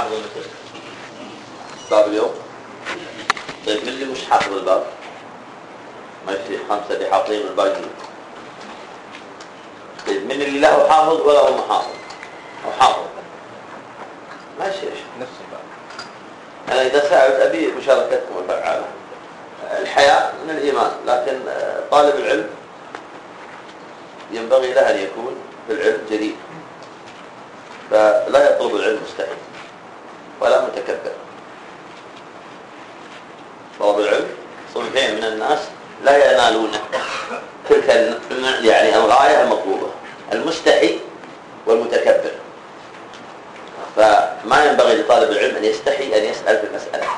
حافظ المتن باب اليوم. طيب من اللي مش حافظ الباب؟ ما في 5 اللي حافظين الباقي. طيب من اللي له حافظ ولا هو محافظ أو حافظ؟ ماشي نفس الباب. أنا إذا سألت أبي مشاركتكم الفعالة. الحياة من الإيمان، لكن طالب العلم ينبغي له أن يكون في العلم جديد، فلا يطلب العلم مستحيل ولا متكبر. طلب العلم صنفين من الناس لا ينالون تلك يعني الغاية المطلوبة، المستحي والمتكبر. فما ينبغي لطالب العلم أن يستحي أن يسأل في المسألة،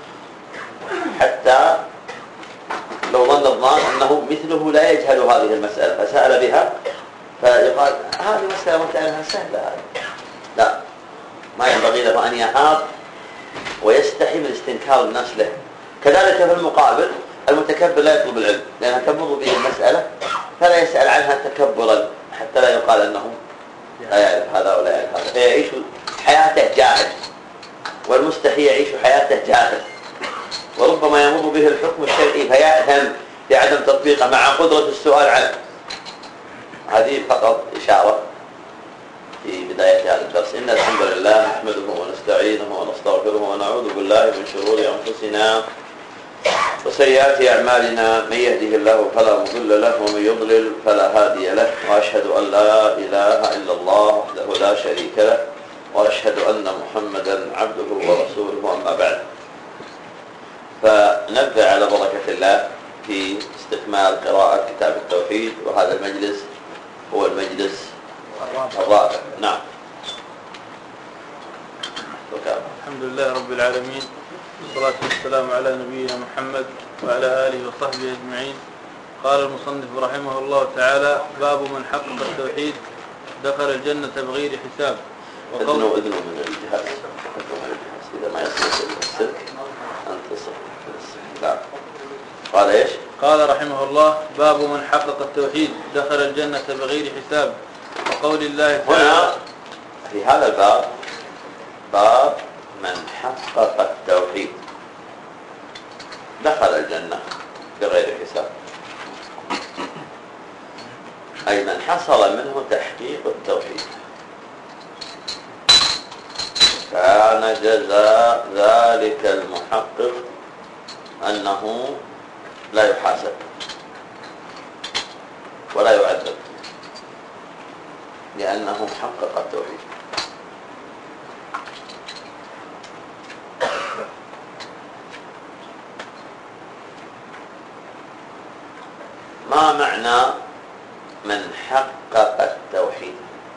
حتى لو ظن الظان أنه مثله لا يجهل هذه المسألة فسأل بها فيقال هذه مسألة وكأنها سهلة. لا، ما ينبغي له أن يهاب ويستحي من استنكار الناس له. كذلك في المقابل المتكبر لا يطلب العلم، لأنها تمر به المسألة فلا يسأل عنها تكبرا حتى لا يقال أنه لا يعرف هذا ولا يعرف هذا، فيعيش حياته جاهل. والمستحي يعيش حياته جاهل، وربما يمر به الحكم الشرعي فيأثم بعدم تطبيقه مع قدرة السؤال عنه. هذه فقط إشارة في بداية هذا الدرس. إن الحمد لله نحمده ونستعينه ونستغفره ونعوذ بالله من شرور أنفسنا وسيئات أعمالنا، من يهده الله فلا مضل له ومن يضلل فلا هادي له، وأشهد أن لا إله إلا الله وحده لا شريك له، وأشهد أن محمدا عبده ورسوله. أما بعد، فنبدأ على بركة الله في استكمال قراءة كتاب التوحيد، وهذا المجلس هو المجلس الرابع. نعم. الحمد لله رب العالمين، والصلاة والسلام على نبينا محمد وعلى آله وصحبه أجمعين. قال المصنف رحمه الله تعالى: باب من حقق التوحيد دخل الجنة بغير حساب. إذنوا من الجهاز إذا ما يصل السلك أنت صح. قال إيش؟ قال رحمه الله: باب من حقق التوحيد دخل الجنة بغير حساب. وقول الله تعالى هنا في هذا الباب باب من حقق التوحيد دخل الجنة بغير حساب، أي من حصل منه تحقيق التوحيد كان جزاء ذلك المحقق أنه لا يحاسب ولا يعذب، لأنه حقق التوحيد. ما معنى من حقق التوحيد؟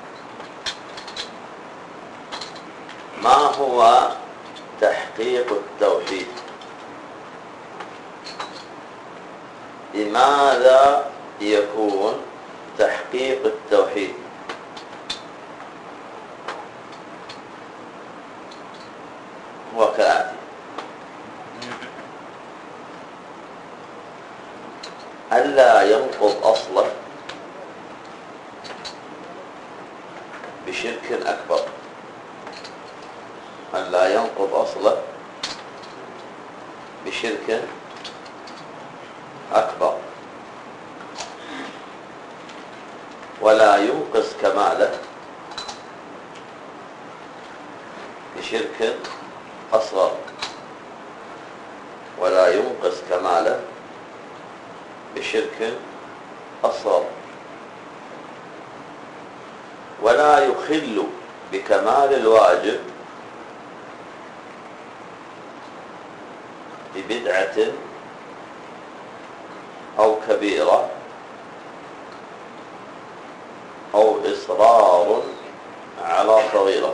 ما هو تحقيق التوحيد؟ لماذا يكون تحقيق التوحيد؟ هو كالآتي: ألا ينقض أصله بشرك أكبر. ألا ينقض أصله بشرك أكبر، ولا ينقص كماله بشرك أصغر، ولا ينقص كماله بشرك أصغر، ولا يخل بكمال الواجب ببدعة أو كبيرة أو إصرار على صغيرة،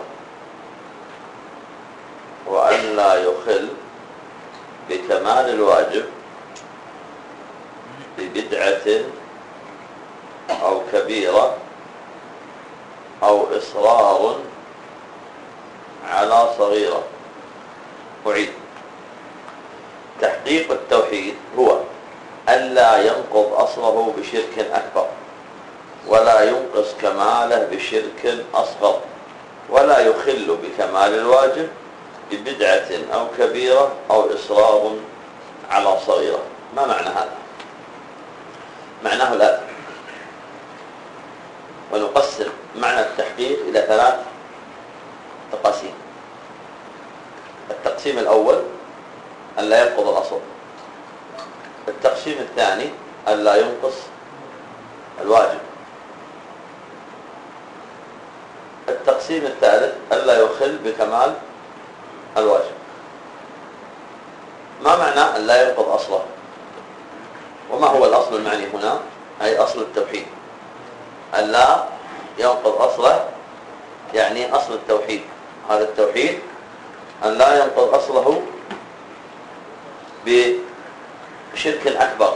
وأن لا يخل بكمال الواجب ببدعة أو كبيرة أو إصرار على صغيرة. أعيد: تحقيق التوحيد هو ألا ينقض أصله بشرك أكبر، ولا ينقص كماله بشرك أصغر، ولا يخل بكمال الواجب ببدعة أو كبيرة أو إصرار على صغيرة. ما معنى هذا؟ معناه الآتي، ونقسم معنى التحقيق إلى 3 تقاسيم. التقسيم الأول أن لا ينقض الأصل، التقسيم الثاني أن لا ينقص الواجب، التقسيم الثالث أن لا يخل بكمال الواجب. ما معنى أن لا ينقض أصله؟ وما هو الأصل المعني هنا؟ أي أصل التوحيد. أن لا ينقض أصله يعني أصل التوحيد. هذا التوحيد أن لا ينقض أصله بشرك أكبر،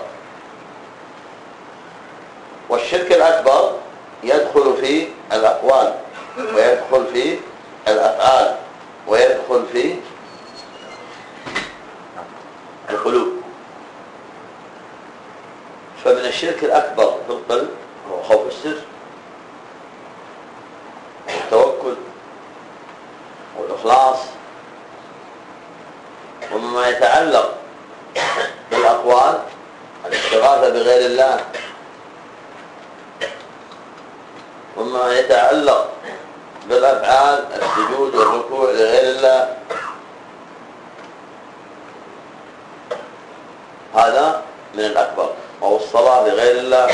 والشرك الأكبر يدخل في الأقوال ويدخل في الأفعال ويدخل في القلوب. فمن الشرك الأكبر في القلب هو خوف السر والتوكل والإخلاص، ومما يتعلق بالأقوال الاستغاثة بغير الله، ومما يتعلق بالأفعال السجود والركوع لغير الله. هذا من الأكبر، أو الصلاة لغير الله.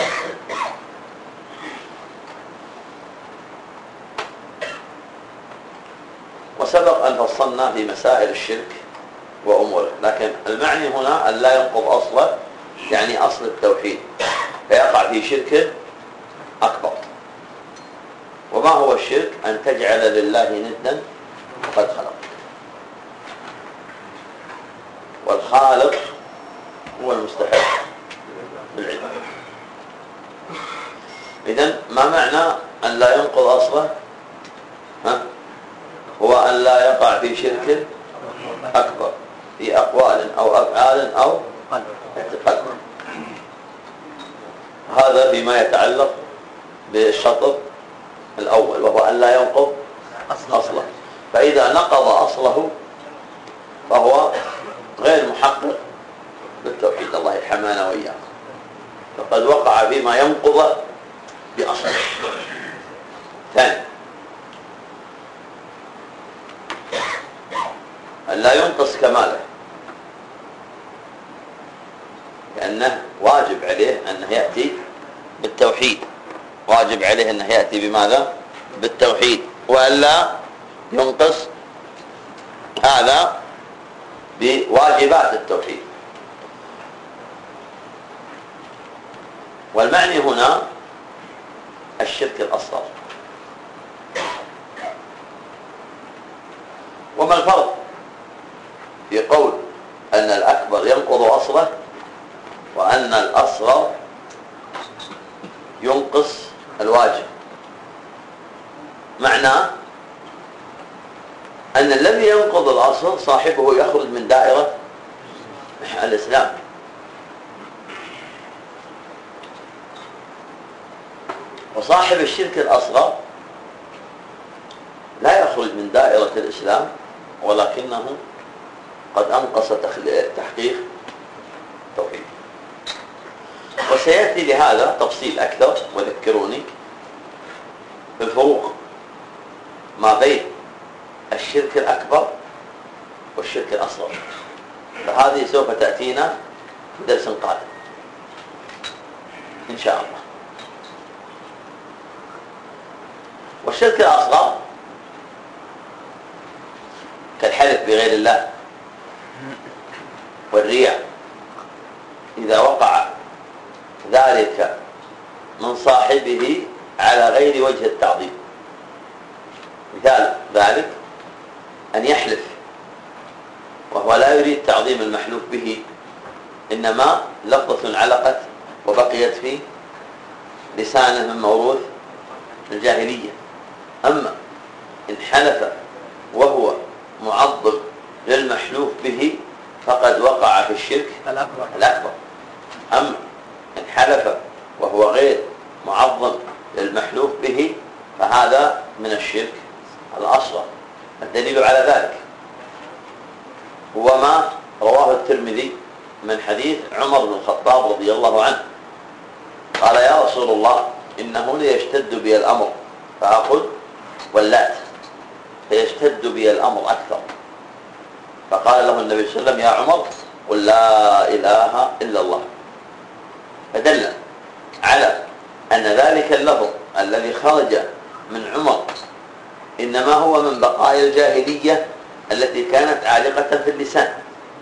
وسبق أن فصلنا في مسائل الشرك وأموره، لكن المعني هنا أن لا ينقض أصله يعني أصل التوحيد، فيقع في شرك أكبر. وما هو الشرك؟ أن تجعل لله ندا وقد خلق، والخالق هو المستحق بالعبادة. إذن ما معنى أن لا ينقض أصله؟ هو أن لا يقع في شرك أكبر في أقوال أو أفعال أو اعتقاد. هذا فيما يتعلق بالشطر الأول، وهو أن لا ينقض أصله. فإذا نقض أصله فهو غير محقق بالتوحيد، الله يرحمنا وإياكم، فقد وقع فيما ينقض بأصله. ثاني، أن لا ينقص كماله، لأنه واجب عليه أنه يأتي بالتوحيد، واجب عليه أنه يأتي بماذا؟ بالتوحيد، وألا ينقص هذا بواجبات التوحيد. والمعني هنا الشرك الأصغر. وما الفرق في قول أن الأكبر ينقض أصله وأن الأصغر ينقص الواجب؟ معناه أن الذي ينقض الأصل صاحبه يخرج من دائرة الإسلام، وصاحب الشرك الأصغر لا يخرج من دائرة الإسلام، ولكنه قد أنقص تحقيق التوحيد. وسيأتي لهذا تفصيل أكثر، وذكروني في الفروق ما بين الشرك الأكبر والشرك الأصغر، فهذه سوف تأتينا في درس قادم إن شاء الله. والشرك الأصغر كالحلف بغير الله والرياء، إذا وقع ذلك من صاحبه على غير وجه التعظيم. مثال ذلك أن يحلف وهو لا يريد تعظيم المحلوف به، إنما لفظة علقت وبقيت في لسانه من موروث الجاهلية. أما إن حلف وهو معظم للمحلوف به فقد وقع في الشرك الأكبر. أما إن حلف وهو غير معظم للمحلوف به فهذا من الشرك الأصغر. الدليل على ذلك هو ما رواه الترمذي من حديث عمر بن الخطاب رضي الله عنه قال: يا رسول الله، إنه ليشتد بي الأمر فأخذ ولات، فيشتد بي الأمر أكثر. فقال له النبي صلى الله عليه وسلم: يا عمر، قل لا إله إلا الله. فدل على أن ذلك اللفظ الذي خرج من عمر إنما هو من بقايا الجاهلية التي كانت عالقة في اللسان،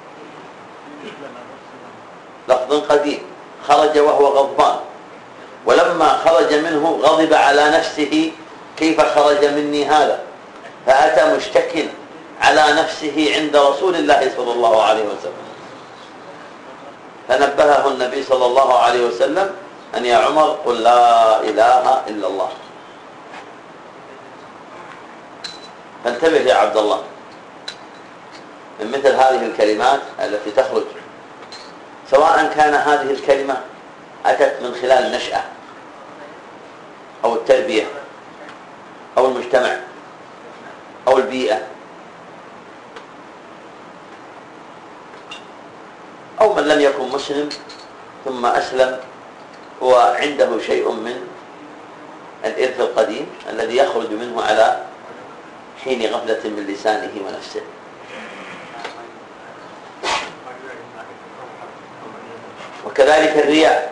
لفظ قديم خرج وهو غضبان، ولما خرج منه غضب على نفسه: كيف خرج مني هذا؟ فأتى مشتكٍ على نفسه عند رسول الله صلى الله عليه وسلم، فنبهه النبي صلى الله عليه وسلم أن يا عمر قل لا إله إلا الله. فانتبه يا عبد الله من مثل هذه الكلمات التي تخرج، سواء كان هذه الكلمة أتت من خلال النشأة أو التربية أو المجتمع أو البيئة، أو من لم يكن مسلم ثم أسلم وعنده شيء من الإرث القديم الذي يخرج منه على حين غفلة من لسانه ونفسه. وكذلك الرياء،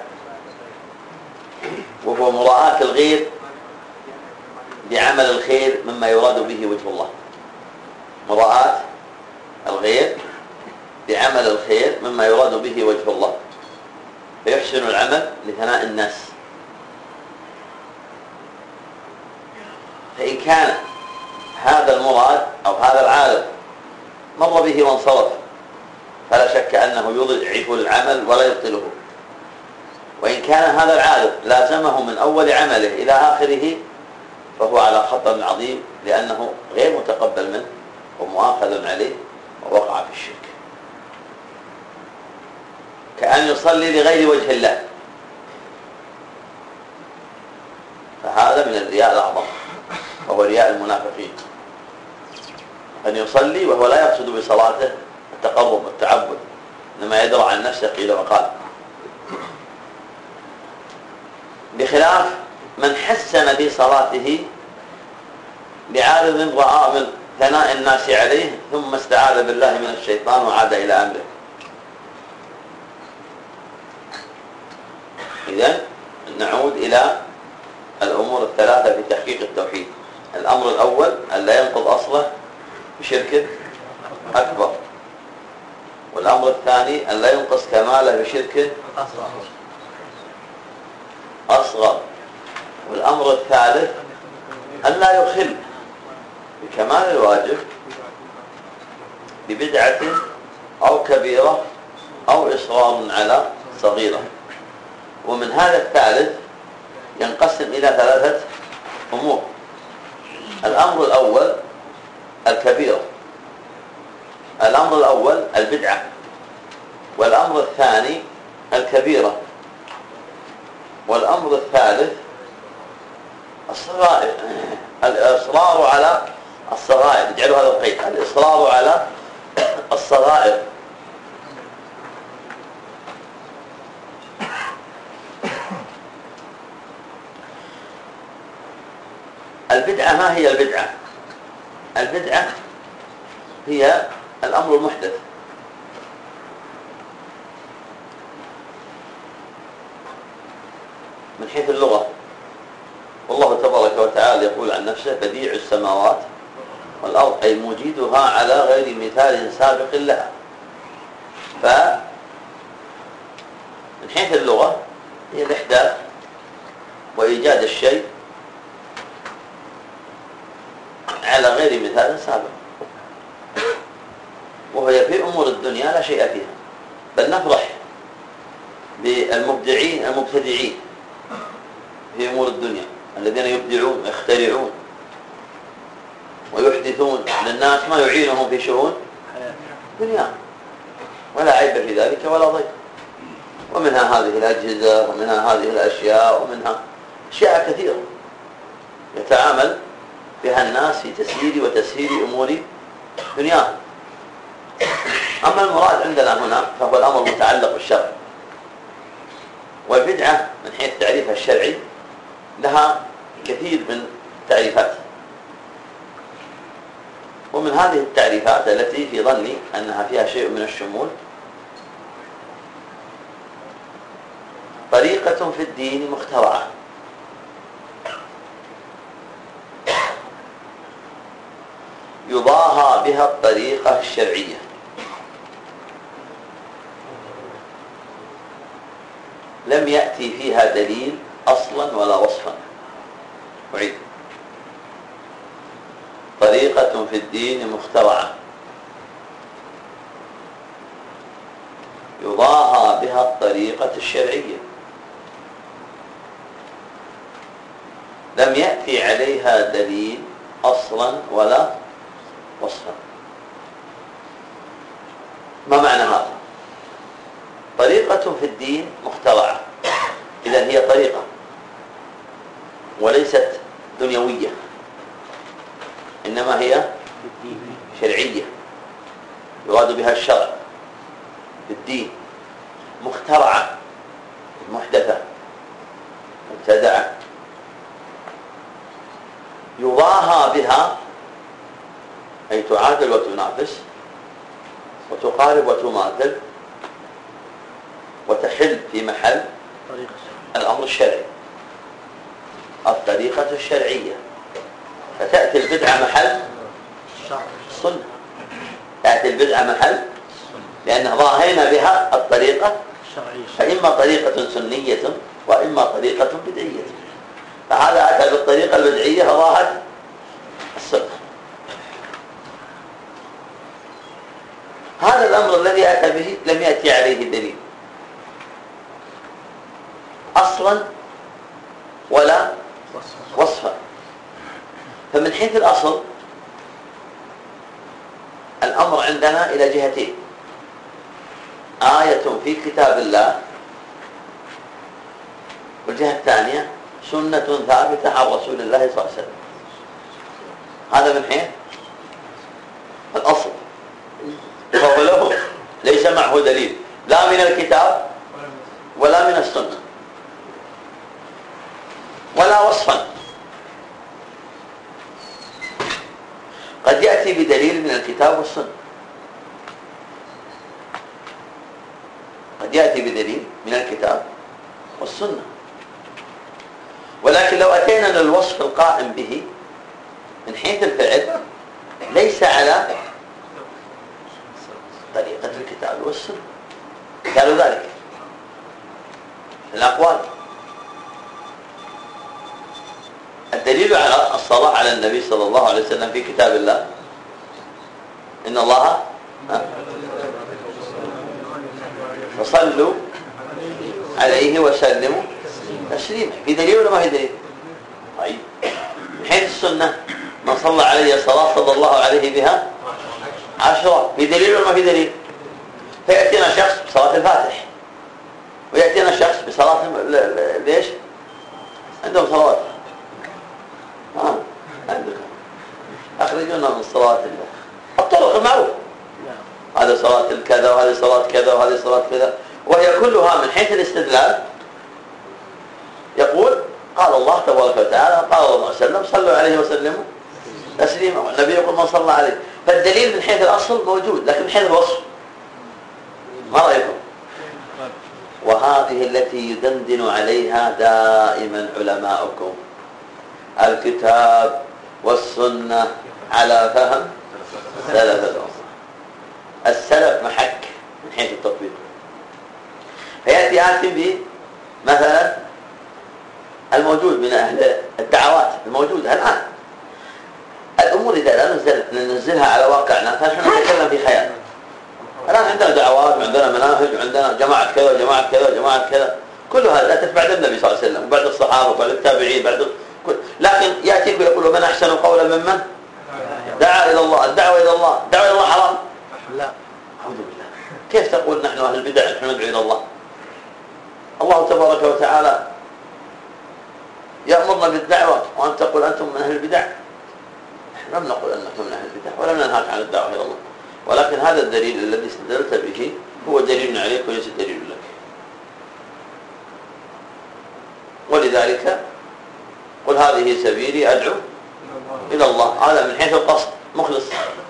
وهو مراءة الغير بعمل الخير مما يراد به وجه الله، مراءة الغير بعمل الخير مما يراد به وجه الله، فيحسن العمل لثناء الناس. فإن كان هذا المراد أو هذا العالم مر به وانصرف فلا شك أنه يضعف العمل ولا يبطله، وإن كان هذا العالم لازمه من أول عمله إلى آخره فهو على خطر عظيم، لأنه غير متقبل منه ومؤاخذ عليه ووقع في الشرك، كأن يصلي لغير وجه الله، فهذا من الرياء الأعظم وهو رياء المنافقين، أن يصلي وهو لا يقصد بصلاته التقرب والتعبد، إنما يدرى عن نفسه قيل وقال، بخلاف من حسن في صلاته بعارض رأى من ثناء الناس عليه ثم استعاذ بالله من الشيطان وعاد إلى أمره. إذن نعود إلى الأمور الثلاثة في تحقيق التوحيد. الأمر الأول أن لا ينقض أصله بشرك أكبر، والأمر الثاني أن لا ينقص كماله بشرك أصغر، والأمر الثالث أن لا يخل بكمال الواجب ببدعة أو كبيرة أو إصرار على صغيرة. ومن هذا الثالث ينقسم إلى ثلاثة أمور: الأمر الأول الكبيرة، الأمر الأول البدعة، والأمر الثاني الكبيرة، والأمر الثالث الصغائر، الإصرار على الصغائر. اجعلوا هذا القيد: الإصرار على الصغائر. البدعة ما هي البدعة؟ البدعة هي الأمر المحدث، من حيث اللغة، والله تبارك وتعالى يقول عن نفسه: بديع السماوات والأرض، أي موجدها على غير مثال سابق لها. فمن حيث اللغة هي الإحداث وإيجاد الشيء على غير مثال سابق، وهي في أمور الدنيا لا شيء فيها، بل نفرح بالمبدعين المبتدعين في أمور الدنيا الذين يبدعون ويخترعون ويحدثون للناس ما يعينهم في شؤون الدنيا، ولا عيب في ذلك ولا ضير. ومنها هذه الأجهزة، ومنها هذه الأشياء، ومنها أشياء كثيرة يتعامل بها الناس في تسيير وتسهيل أمور دنياهم. أما المراد عندنا هنا فهو الأمر المتعلق بالشرع. والبدعة من حيث تعريفها الشرعي لها كثير من التعريفات، ومن هذه التعريفات التي في ظني أنها فيها شيء من الشمول: طريقة في الدين مخترعة يضاهى بها الطريقة الشرعية لم يأتي فيها دليل أصلا ولا وصفا. أعيد: طريقة في الدين مخترعة يضاهى بها الطريقة الشرعية لم يأتي عليها دليل أصلا ولا وصفا. ما معنى هذا؟ طريقة في الدين مخترعة، إذن هي طريقة وليست دنيوية، إنما هي شرعية يراد بها الشرع بالدين، مخترعة محدثة مبتدعة يضاهى بها، أي تعادل وتنافس وتقارب وتماثل وتحل في محل الأمر الشرعي، الطريقة الشرعية. فتأتي البدعة محل السنة، تأتي البدعة محل، لأن ضاهينا بها الطريقة فإما طريقة سنية وإما طريقة بدعية، فهذا أتى بالطريقة البدعية فضاهت السنة. هذا الأمر الذي أتى به لم يأتي عليه دليل أصلا ولا وصفا. فمن حيث الأصل الأمر عندنا إلى جهتين: آية في كتاب الله، والجهة الثانية سنة ثابتة عن رسول الله صلى الله عليه وسلم. هذا من حيث الأصل، فهو له ليس معه دليل لا من الكتاب ولا من السنة ولا وصفا. قد يأتي بدليل من الكتاب والسنة، قد يأتي بدليل من الكتاب والسنة، ولكن لو أتينا للوصف القائم به من حيث الفعل ليس على طريقة الكتاب والسنة. قالوا ذلك الأقوال. الدليل على الصلاة على النبي صلى الله عليه وسلم في كتاب الله: إن الله فصلوا عليه وسلموا تسليما. في دليل ولا ما في دليل؟ طيب، من حيث السنة: من صلى عليه صلاة صلى الله عليه بها 10. في دليل ولا ما في دليل؟ فيأتينا شخص بصلاة الفاتح، ويأتينا شخص بصلاة ليش؟ عندهم صلوات عندكم أخرجونا من صلاة الطرق المعروف، هذا صلاة الكذا وهذه صلاة كذا وهذه صلاة كذا، وهي كلها من حيث الاستدلال يقول: قال الله تبارك وتعالى، قال الله عليه وسلم: صلوا عليه وسلموا تسليما، والنبي يقول: من صلى عليه. فالدليل من حيث الأصل موجود، لكن من حيث الوصف ما رأيكم؟ وهذه التي يدندن عليها دائما علماؤكم: الكتاب والسنة على فهم سلف الأمة. السلف محك من حيث التطبيق. فيأتي آتي مثلا الموجود من أهل الدعوات الموجودة الآن، الأمور إذا لا ننزلها على واقعنا فنحن نتكلم في خيال. الآن عندنا دعوات وعندنا مناهج وعندنا جماعة كذا وجماعة كذا وجماعة كذا، كل هذا أتت بعد النبي صلى الله عليه وسلم وبعد الصحابة وبعد التابعين لكن يأتيك ويقول: من أحسن قولا ممن دعا إلى الله. الدعوة إلى الله، الدعوة إلى الله حرام؟ لا، أعوذ بالله. كيف تقول نحن أهل البدع نحن ندعو إلى الله؟ الله تبارك وتعالى يأمرنا بالدعوة وأن تقول أنتم من أهل البدع. نحن لم نقل أنكم من أهل البدع ولم ننهاك عن الدعوة إلى الله، ولكن هذا الدليل الذي استدلت به هو دليل عليك وليس دليل لك. ولذلك قل هذه سبيلي أدعو إلى الله، هذا من حيث القصد مخلص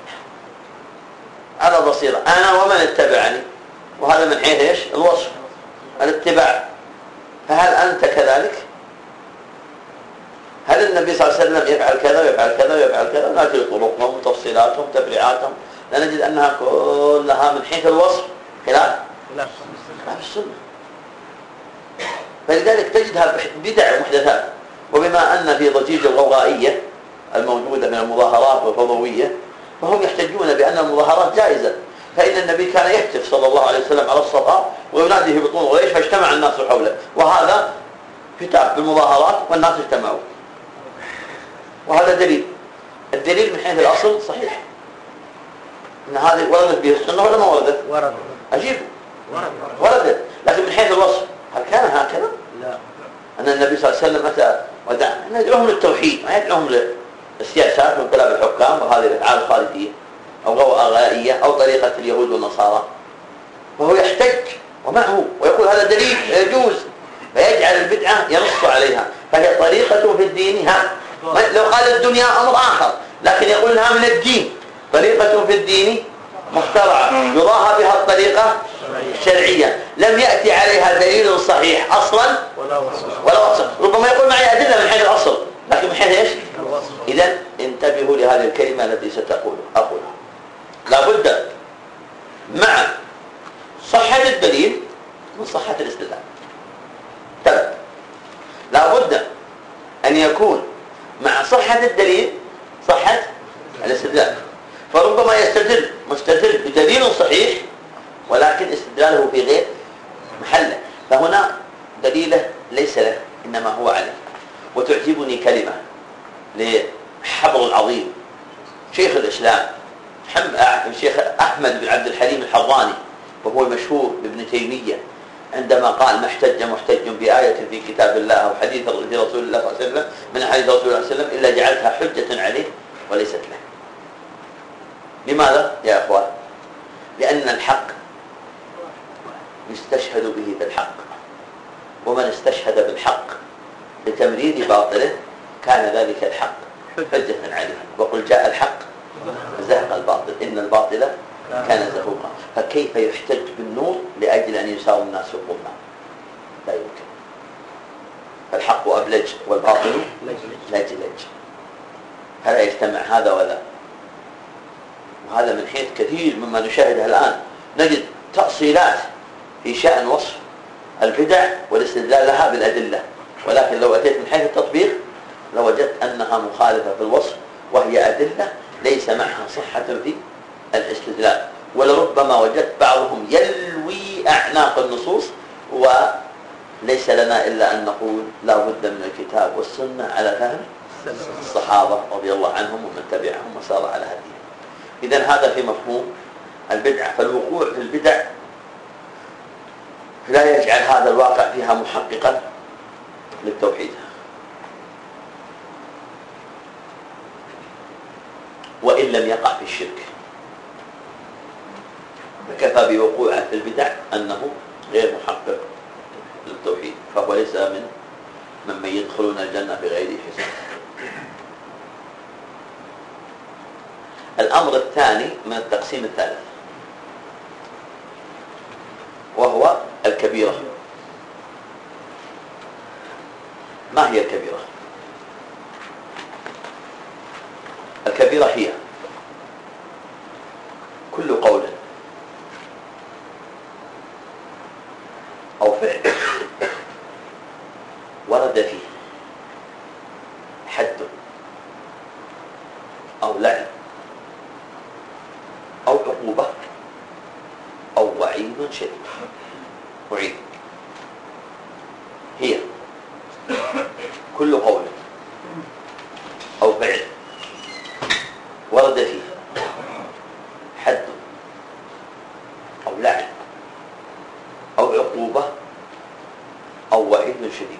على بصيرة أنا ومن اتبعني، وهذا من حيث إيش؟ الوصف الاتباع. فهل أنت كذلك؟ هل النبي صلى الله عليه وسلم يفعل كذا ويفعل كذا ويفعل كذا؟ نأتي طرقهم وتفصيلاتهم وتفريعاتهم لنجد أنها كلها من حيث الوصف خلاف السنة. فلذلك تجدها بدع ومحدثات. وبما أن في ضجيج الغوغائية الموجودة من المظاهرات والفضوية فهم يحتجون بأن المظاهرات جائزة، فإن النبي كان يهتف صلى الله عليه وسلم على الصفا وينادي في بطون قريش فاجتمع الناس حوله، وهذا فتاة بالمظاهرات والناس اجتمعوا، وهذا دليل. الدليل من حيث الأصل صحيح إن هذه وردت به السنة ولا ما وردت؟ ورد. أجيب وردت، لكن من حيث الوصف هل كان هكذا؟ لا. أن النبي صلى الله عليه وسلم أتى ودعا يدعوهم للتوحيد، ما يدعوهم للسياسات وانقلاب الحكام وهذه الأفعال الخارجية أو غوغائية أو طريقة اليهود والنصارى. وهو يحتج ومعه ويقول هذا دليل يجوز، فيجعل البدعة ينص عليها، فهي طريقة في الدين. لو قال الدنيا أمر آخر، لكن يقول لها من الدين طريقة في الدين مخترعة يضاهى بها الطريقة الشرعية لم يأتي عليها دليل صحيح أصلا ولا وصف. ربما يقول معي أدلة من حيث الأصل لكن من حيث إيش؟ إذن انتبهوا لهذه الكلمة التي أقولها. لا بد مع صحة الدليل من صحة الاستدلال. لا بد أن يكون مع صحة الدليل صحة الاستدلال. فربما مستدل بدليل صحيح ولكن استدلاله في غير محله، فهنا دليله ليس له إنما هو عليه. وتعجبني كلمة لحبر العظيم شيخ الإسلام الشيخ أحمد بن عبد الحليم الحضاني، وهو مشهور بابن تيمية، عندما قال ما احتج محتج بآية في كتاب الله أو حديث رسول الله صلى الله عليه وسلم من حديث رسول الله صلى الله عليه وسلم إلا جعلتها حجة عليه وليست له. لماذا يا أخوان؟ لأن الحق يستشهد به بالحق، ومن استشهد بالحق لتمرير باطله كان ذلك الحق حجة عليه. وقل جاء الحق زهق الباطل إن الباطل كان زهوقا. فكيف يحتج بالنور لأجل أن يساوي الناس في الظلمات؟ لا يمكن. فالحق أبلج والباطل لجلج، فلا يجتمع هذا ولا. وهذا من حيث كثير مما نشاهده الآن نجد تأصيلات في شأن وصف البدع والاستدلال لها بالأدلة، ولكن لو أتيت من حيث التطبيق لوجدت أنها مخالفة في الوصف وهي أدلة ليس معها صحة في الاستدلال. ولربما وجدت بعضهم يلوي أعناق النصوص، وليس لنا إلا أن نقول لا بد من الكتاب والسنة على فهم الصحابة رضي الله عنهم ومن تبعهم وسار على هديهم. إذن هذا في مفهوم البدعة. فالوقوع في البدع لا يجعل هذا الواقع فيها محققا للتوحيد، وإن لم يقع في الشرك فكفى بوقوعه في البدع أنه غير محقق للتوحيد، فهو ليس ممن يدخلون الجنة بغير حساب. الأمر الثاني من التقسيم الثالث وهو الكبيرة. ما هي الكبيرة؟ الكبيرة هي كل قول أو فعل ورد فيه حد أو لعن أو عقوبة أو وعيد شديد. أعيد، هي كل قول أو فعل ورد فيه حد أو لعن أو عقوبة أو وعيد شديد.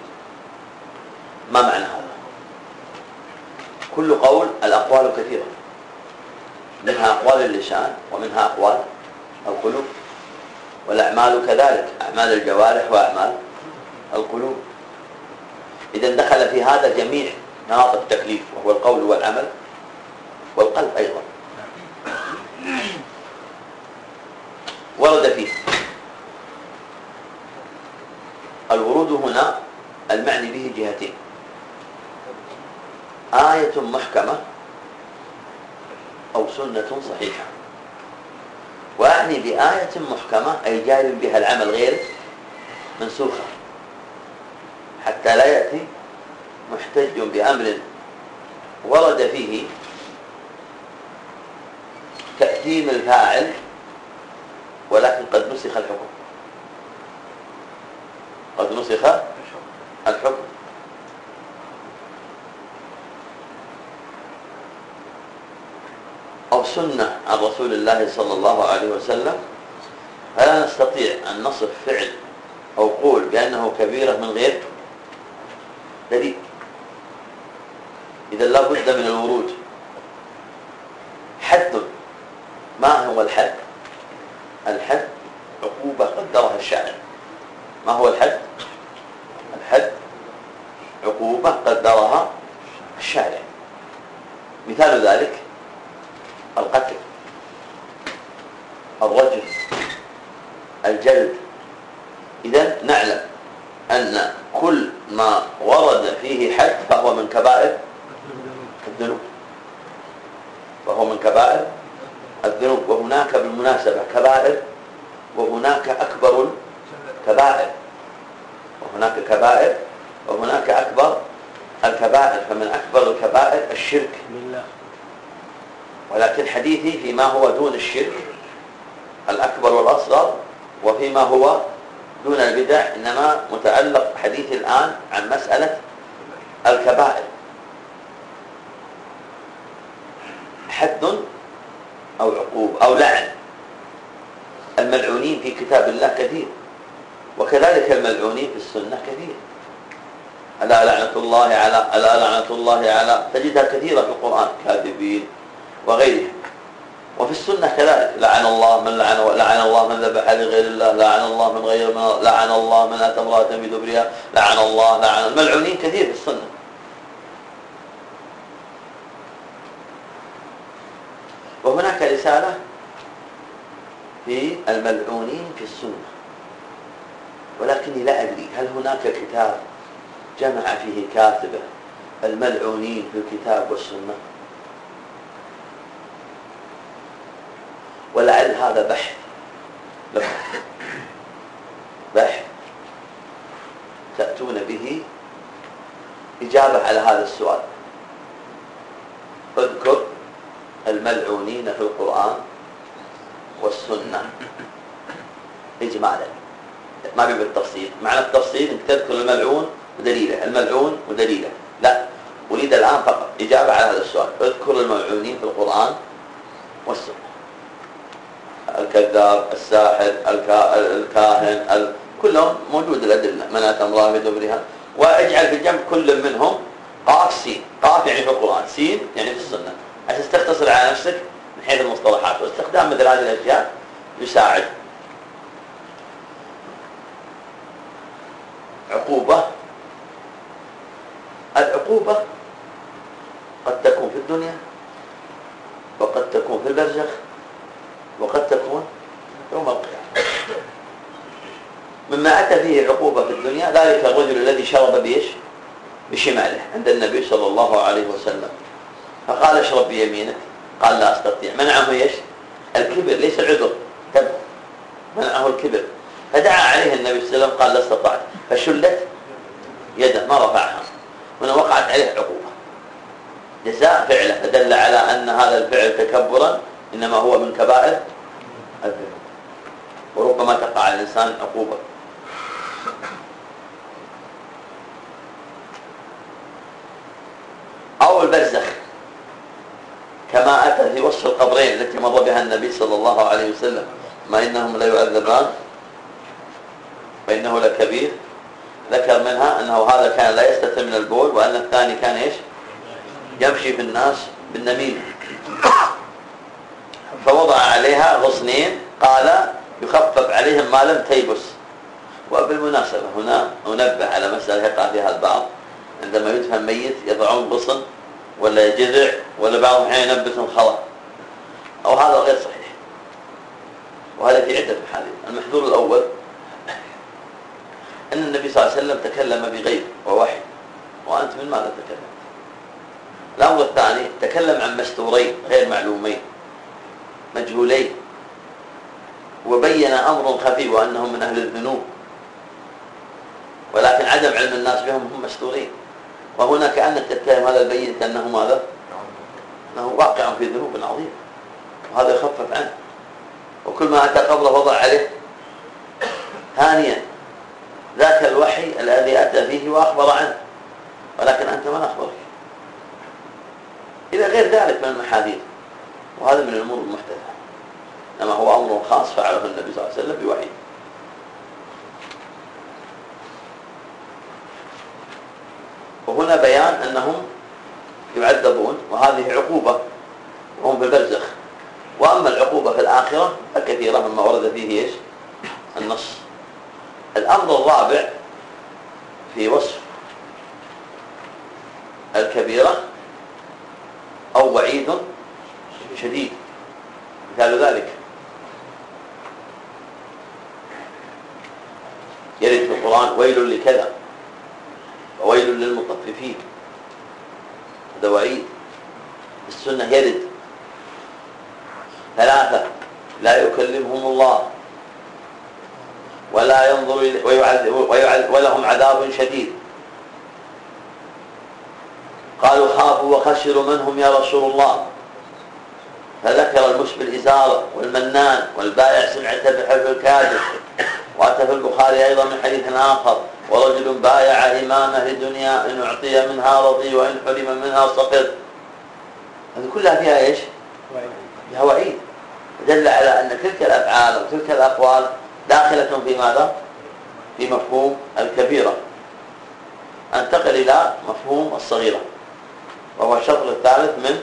ما معنى هذا؟ كل قول، الأقوال كثيرة، منها أقوال اللسان ومنها أقوال القلوب، والأعمال كذلك، أعمال الجوارح وأعمال القلوب. إذا دخل في هذا جميع مناط التكليف، وهو القول والعمل والقلب أيضا. ورد فيه الورود هنا المعني به جهتين: آية محكمة أو سنة صحيحة. وأعني بآية محكمة أي جار بها العمل غير منسوخة، حتى لا يأتي محتج بأمر ورد فيه تأثيم الفاعل ولكن قد نسخ الحكم، قد نسخ الحكم. أو سنة عن رسول الله صلى الله عليه وسلم، فلا نستطيع أن نصف فعل أو قول بأنه كبيرة من غير دليل. إذا لا بد من الورود. حد، ما هو الحد؟ الحد عقوبة قدرها الشارع. ما هو الحد؟ الحد عقوبة قدرها الشارع. مثال ذلك القتل، الرجم، الجلد. إذن نعلم أن كل ما ورد فيه حد فهو من كبائر الذنوب، فهو من كبائر الذنوب. وهناك بالمناسبة كبائر وهناك أكبر الكبائر، وهناك كبائر وهناك أكبر الكبائر. فمن أكبر الكبائر الشرك بالله، ولكن حديثي فيما هو دون الشرك الأكبر والأصغر، وفيما هو دون البدع، إنما متعلق حديثي الآن عن مسألة الكبائر. حد أو عقوب أو لعن. الملعونين في كتاب الله كثير، وكذلك الملعونين في السنة كثير. ألا لعنة الله على تجدها كثيرة في القرآن، كاذبين وغيرها. وفي السنة كذلك: لعن الله من ذبح لغير الله، لعن الله لعن الله من أتى امرأة بدبرها، لعن الملعونين كثير في السنة. وهناك رسالة في الملعونين في السنة، ولكني لا أدري هل هناك كتاب جمع فيه كاتبه الملعونين في الكتاب والسنة، ولعل هذا بحث لكم، بحث تأتون به إجابة على هذا السؤال. اذكر الملعونين في القرآن والسنة إجمالا، ما بي بالتفصيل. معنى التفصيل انك تذكر الملعون ودليله، الملعون ودليله. لا، أريد الآن فقط إجابة على هذا السؤال: اذكر الملعونين في القرآن والسنة. الكذاب، الساحر، الكاهن، كلهم موجود الأدلة. من أتى امرأة بدبرها. واجعل في الجنب كل منهم قاف سين. قاف يعني في القرآن، سين يعني في السنة، عشان تختصر على نفسك من حيث المصطلحات. واستخدام مثل هذه الأشياء يساعد. عقوبة. العقوبة قد تكون في الدنيا، وقد تكون في البرزخ، وقد تكون يوم القيامة. مما أتى فيه العقوبة في الدنيا ذلك الرجل الذي شرب بيش بشماله عند النبي صلى الله عليه وسلم، فقال: اشرب بيمينك. قال: لا أستطيع. منعه ايش؟ الكبر، ليس العذر، منعه الكبر. فدعا عليه النبي صلى الله عليه وسلم قال: لا استطعت. فشلت يده ما رفعها، وهنا وقعت عليه عقوبة جزاء فعله، فدل على أن هذا الفعل تكبرا إنما هو من كبائر الذنوب، وربما تقع على الإنسان عقوبة. أو البرزخ كما أتى في وصف القبرين التي مر بها النبي صلى الله عليه وسلم: ما إنهم لا يعذبان وإنه لكبير. ذكر منها أنه هذا كان لا يستتر من البول، وأن الثاني كان إيش؟ يمشي في الناس بالنميمة. فوضع عليها غصنين، قال يخفف عليهم ما لم تيبس. وبالمناسبة هنا أنبه على مسألة يقع فيها البعض، عندما يدفن ميت يضعون غصن ولا جذع، ولا بعضهم أحيانا ينبتون خلا، أو هذا غير صحيح، وهذا في عدة محاذير. المحذور الأول أن النبي صلى الله عليه وسلم تكلم بغيب ووحي، وأنت من ماذا تكلم؟ الأمر الثاني تكلم عن مستورين غير معلومين مجهولين، وبين أمر خفي وأنهم من أهل الذنوب، ولكن عدم علم الناس بهم هم مستورين. وهنا كأنك تتهم هذا البين أنه ماذا؟ أنه واقع في ذنوب عظيمة، وهذا يخفف عنه، وكل ما أتى قبله وضع عليه. ثانيا ذاك الوحي الذي أتى فيه وأخبر عنه، ولكن أنت من أخبرك؟ إلى غير ذلك من المحاذير، وهذا من الأمور المحدثة، إنما هو أمر خاص فعله النبي صلى الله عليه وسلم بوحي. وهنا بيان أنهم يعذبون، وهذه عقوبة وهم بالبرزخ. وأما العقوبة في الآخرة فكثيرة مما ورد فيه إيش؟ النص. الأمر الرابع في وصف الكبيرة أو وعيد شديد، مثال ذلك يرد في القرآن ويل لكذا وويل للمطففين، هذا وعيد. في السنة يرد ثلاثة لا يكلمهم الله ولا ينظر ولهم عذاب شديد. قالوا خافوا وخسروا من هم يا رسول الله، فذكر المسبل إزاره والمنان والبائع سمعته بحلف الكاذب. وأتى في البخاري أيضا من حديث آخر ورجل بايع إمامه لدنيا إن أعطي منها رضي وإن حرم منها سقط. هذه كلها فيها إيش؟ فيها وعيد، دل على أن تلك الأفعال وتلك الأقوال داخلة في ماذا؟ في مفهوم الكبيرة. انتقل إلى مفهوم الصغيرة، وهو الشطر الثالث من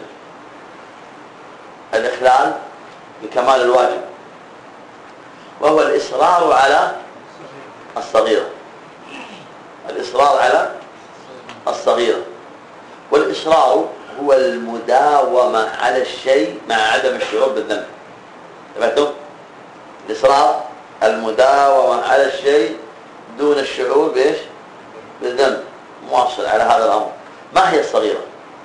الإخلال بكمال الواجب، وهو الإصرار على الصغيرة. الإصرار على الصغيرة، والإصرار هو المداومة على الشيء مع عدم الشعور بالذنب. تفهمتم؟ الإصرار المداومة على الشيء دون الشعور بإيش؟ بالذنب، مواصل على هذا الأمر. ما هي الصغيرة؟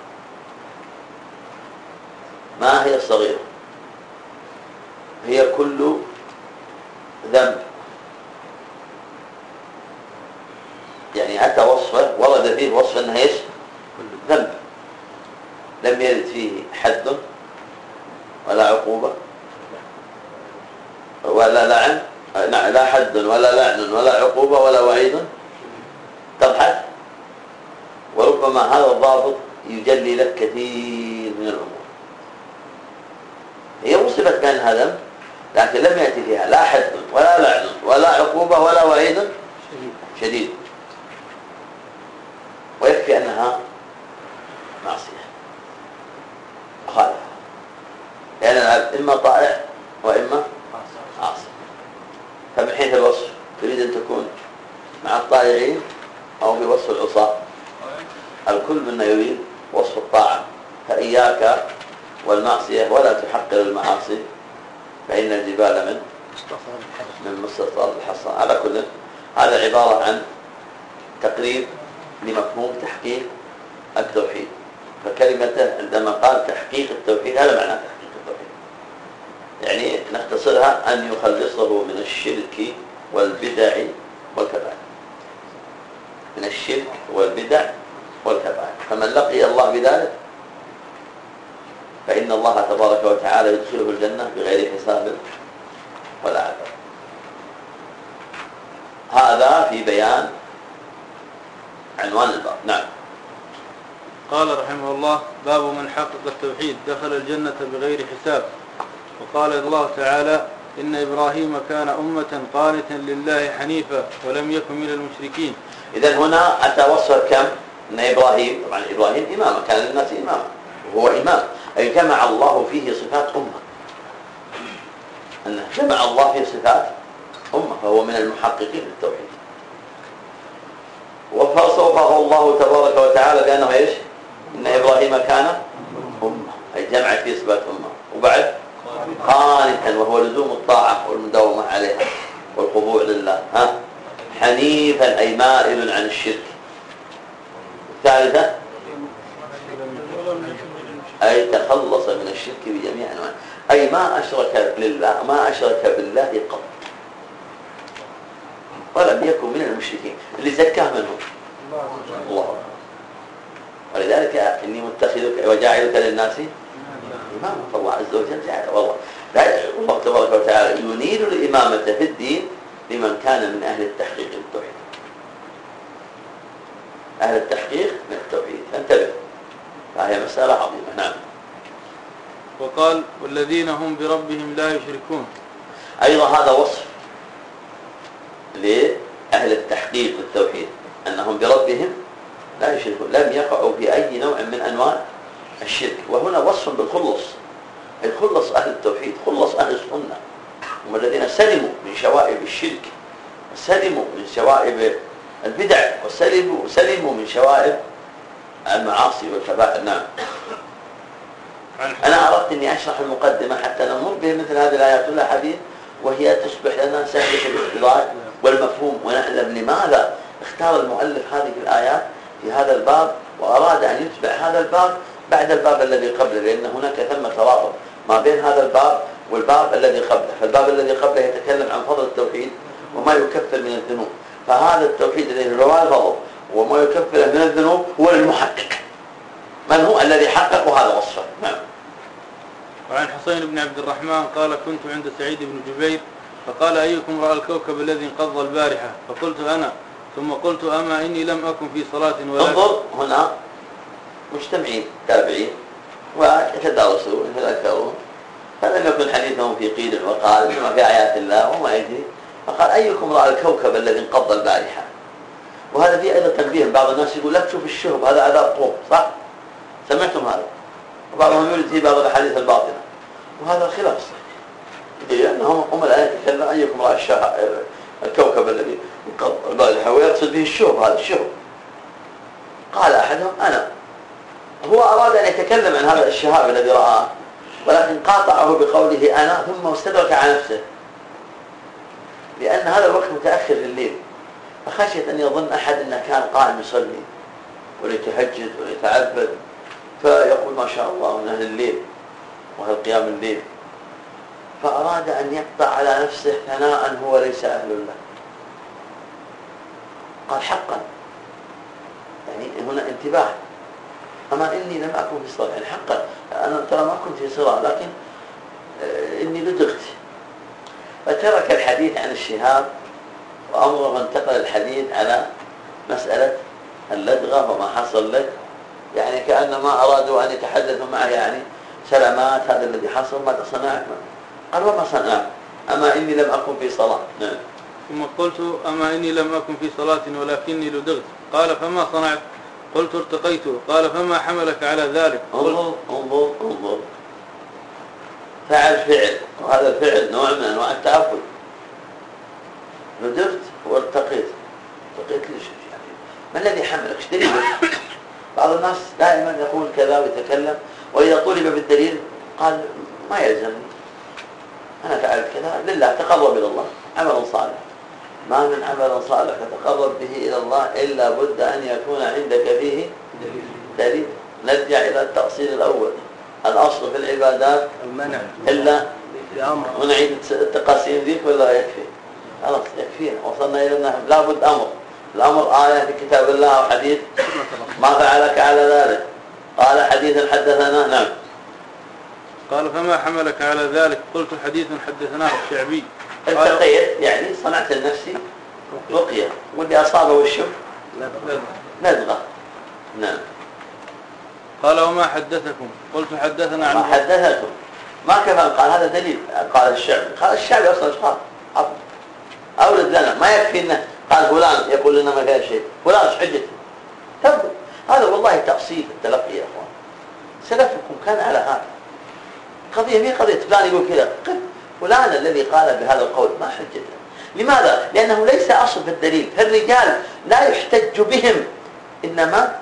ما هي الصغيرة؟ هي كل ذنب، يعني أتى وصفه ورد فيه وصف أنه إيش؟ ذنب، لم يرد فيه حد ولا عقوبة ولا لعن، لا حد ولا لعن ولا عقوبة ولا وعيد. تبحث، وربما هذا الضابط يجلي لك كثير من الأمور. هي وصفت بأنها ذنب، لكن لم يأتي فيها لا حد ولا لعن ولا عقوبة ولا وعيد شديد، ويكفي أنها معصية مخالفة، لأن العبد إما طائع وإما عاصي. فمن حيث الوصف تريد أن تكون مع الطائعين أو في وصف العصاة؟ الكل منا يريد وصف الطاعة، فإياك والمعصية ولا تحقر المعاصي، فإن الجبال من مستصغر الحصى. على كل هذا عبارة عن تقريب لمفهوم تحقيق التوحيد. فكلمته عندما قال تحقيق التوحيد، هذا معنى تحقيق التوحيد، يعني نختصرها أن يخلصه من الشرك والبدع والكبائر، من الشرك والبدع والكبائر. فمن لقي الله بذلك فإن الله تبارك وتعالى يدخله الجنة بغير حساب ولا عذاب. هذا في بيان عنوان الباب. نعم. قال رحمه الله: باب من حقق التوحيد دخل الجنة بغير حساب. وقال الله تعالى: إن إبراهيم كان أمة قانتا لله حنيفا ولم يكن من المشركين. إذن هنا أتى وصف كم؟ إن إبراهيم، طبعا إبراهيم إماما، كان للناس إماما، وهو إمام، أي جمع الله فيه صفات أمة. أنه جمع الله في صفات أمة، فهو من المحققين للتوحيد. وفوصفه الله تبارك وتعالى بأنه إيش؟ إن إبراهيم كان أمة، أي جمع في صفات أمة. وبعد قانتا، وهو لزوم الطاعة والمداومة عليها والخضوع لله. حنيفا أي مائل عن الشرك. الثالثة أي تخلص من الشرك بجميع أنواعه، أي ما أشرك بالله قط ولم يكن من المشركين. اللي زكاه منهم الله. ولذلك إني متخذك وجاعلك للناس إماما، فالله عز وجل جعله. والله تبارك وتعالى ينير الإمامة في الدين لمن كان من أهل التحقيق للتوحيد. أهل التحقيق من التوحيد، فانتبه، فهي مسألة عظيمة. نعم. وقال والذين هم بربهم لا يشركون، أيضا هذا وصف لأهل التحقيق للتوحيد، أنهم بربهم لا يشركون، لم يقعوا في أي نوع من أنواع الشرك. وهنا وصف بالخلص، أي خلص أهل التوحيد، خلص أهل السنة، هم الذين سلموا من شوائب الشرك، وسلموا من شوائب البدع، وسلموا من شوائب المعاصي والكبائر. نعم. أنا أردت أني أشرح المقدمة حتى نمر به مثل هذه الآيات والأحاديث، وهي تصبح لنا سهلة الاستدراك والمفهوم، ونعلم لماذا اختار المؤلف هذه الآيات في هذا الباب، وأراد أن يتبع هذا الباب بعد الباب الذي قبله، لأن هناك ثمة رابط ما بين هذا الباب والباب الذي قبله. فالباب الذي قبله يتكلم عن فضل التوحيد وما يكفر من الذنوب، فهذا التوحيد الذي هو الفضل وما يكفر من الذنوب هو المحقق. من هو الذي حقق هذا وصفه؟ نعم. وعن حسين بن عبد الرحمن قال كنت عند سعيد بن جبير فقال أيكم رأى الكوكب الذي انقض البارحة؟ فقلت أنا، ثم قلت أما إني لم أكن في صلاة ولا. انظر هنا مجتمعين تابعين ويتدارسون يتذكرون، فلم يكن حديثهم في قيل وقال إنما في آيات الله وما يدري. فقال أيكم رأى الكوكب الذي انقض البارحة؟ وهذا فيه أيضا تنبيه. بعض الناس يقول لا تشوف الشهب، هذا عذاب قوم، صح؟ سمعتم هذا؟ وبعضهم يريد في بعض الأحاديث الباطنة، وهذا خلاف صحيح، لأنهم هم الآن يتكلم أيكم رأى الكوكب الذي انقض البارحة، ويقصد به الشهب. هذا الشهب. قال أحدهم أنا. هو أراد أن يتكلم عن هذا الشهاب الذي رآه، ولكن قاطعه بقوله أنا، ثم استدرك على نفسه، لأن هذا الوقت متأخر الليل، فخشيت أن يظن أحد أنه كان قائم يصلي وليتهجد وليتعبد، فيقول ما شاء الله من أهل الليل وأهل قيام الليل، فأراد أن يقطع على نفسه ثناء هو ليس أهل له. قال حقا، يعني هنا انتباه، أما إني لم أكن في صلاة، يعني حقا أنا ترى ما كنت في صلاة، لكن إني لدغت. فترك الحديث عن الشهاب وأمره وانتقل الحديث على مسألة اللدغة وما حصل لك، يعني كأنما أرادوا أن يتحدثوا معه، يعني سلامات هذا الذي حصل ماذا صنعت؟ قال وما صنعت؟ أما إني لم أكن في صلاة. نعم. ثم قلت أما إني لم أكن في صلاة ولكني لدغت. قال فما صنعت؟ قلت ارتقيت. قال فما حملك على ذلك؟ انظر انظر انظر، فعل فعل، وهذا الفعل نوع من أنواع التعبد. لدغت وارتقيت. ارتقيت ليش؟ يعني ما الذي حملك؟ ايش دليلك؟ بعض الناس دائما يقول كذا ويتكلم، وإذا طلب بالدليل قال ما يلزمني، أنا فعلت كذا لله، تقرب إلى الله، عمل صالح. ما من عمل صالح تتقرب به إلى الله إلا بد أن يكون عندك فيه دليل. نرجع إلى التأصيل الأول، الأصل في العبادات المنع إلا ونعيد التقاسيم ذيك ولا يكفي؟ خلاص يكفينا، وصلنا إلى أنه لا بد أمر. الأمر آية في كتاب الله أو حديث ما فعلك على ذلك. قال حديث حدثنا. نعم. قال فما حملك على ذلك؟ قلت حديث حدثناه الشعبي. التقيت يعني صنعت لنفسي رقية، واللي أصابه الشف ندغة. نعم. قال وما حدثكم؟ قلت حدثنا عن ما حدثكم ما كفى. قال هذا دليل. قال الشعبي، قال الشعبي أصلا شخص أولد لنا، ما يكفي إنه قال فلان يقول لنا ما كان شيء، فلان ايش حجته؟ تبدو هذا والله تأصيل التلقي يا أخوان. سلفكم كان على هذا. قضية مين قضية فلان يقول كذا، فلان الذي قال بهذا القول ما حجته. لماذا؟ لأنه ليس أصل في الدليل، فالرجال لا يحتج بهم، إنما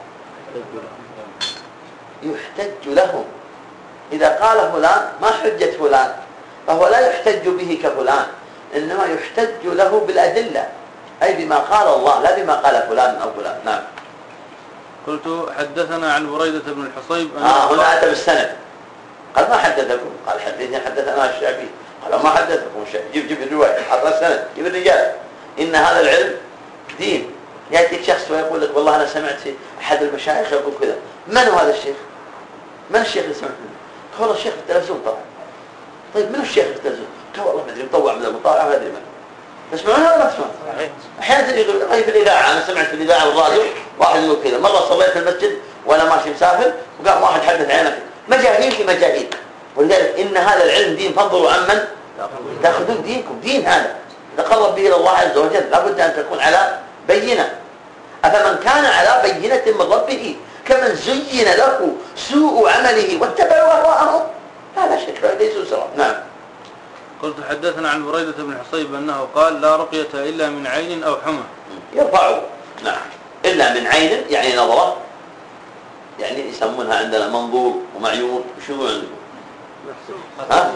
يحتج لهم. إذا قال فلان ما حجة فلان، فهو لا يحتج به كفلان، إنما يحتج له بالأدلة، أي بما قال الله لا بما قال فلان أو فلان. نعم. قلت حدثنا عن بريدة بن الحصيب هنا أتى بالسند، قال ما حدثكم؟ قال حدثنا الشعبي. قال ما حدثكم الشعبي؟ جيب الرواية، حط السند، جيب الرجال. إن هذا العلم دين. يأتيك شخص ويقول لك والله أنا سمعت أحد المشايخ يقول كذا. من هو هذا الشيخ؟ من الشيخ اللي سمعت منه؟ قال الشيخ في التلفزيون طبعا. طيب من الشيخ في التلفزيون؟ قال والله ما أدري، مطوع من المطالعة ما أدري من. تسمعونها ولا لا تسمعون؟ أحيانا يقول في الإذاعة، أنا سمعت في الإذاعة والراديو واحد يقول كذا. مرة صليت في المسجد وأنا ماشي مسافر وقام واحد حدث عينك. مجاهيل في مجاهيل. ولذلك إن هذا العلم دين، فانظروا عمن تأخذون دينكم. دين هذا تقرب به إلى الله عز وجل، لابد أن تكون على بينة. أفمن كان على بينة من ربه كمن زين له سوء عمله واتبعوا أهواءهم هذا شك ليسوا سواء. نعم. قلت حدثنا عن بريدة بن الحصيب أنه قال لا رقية إلا من عين أو حمى. يرفعوا. نعم. إلا من عين يعني نظرة، يعني يسمونها عندنا منظور ومعيون. وشو عندكم؟ ها؟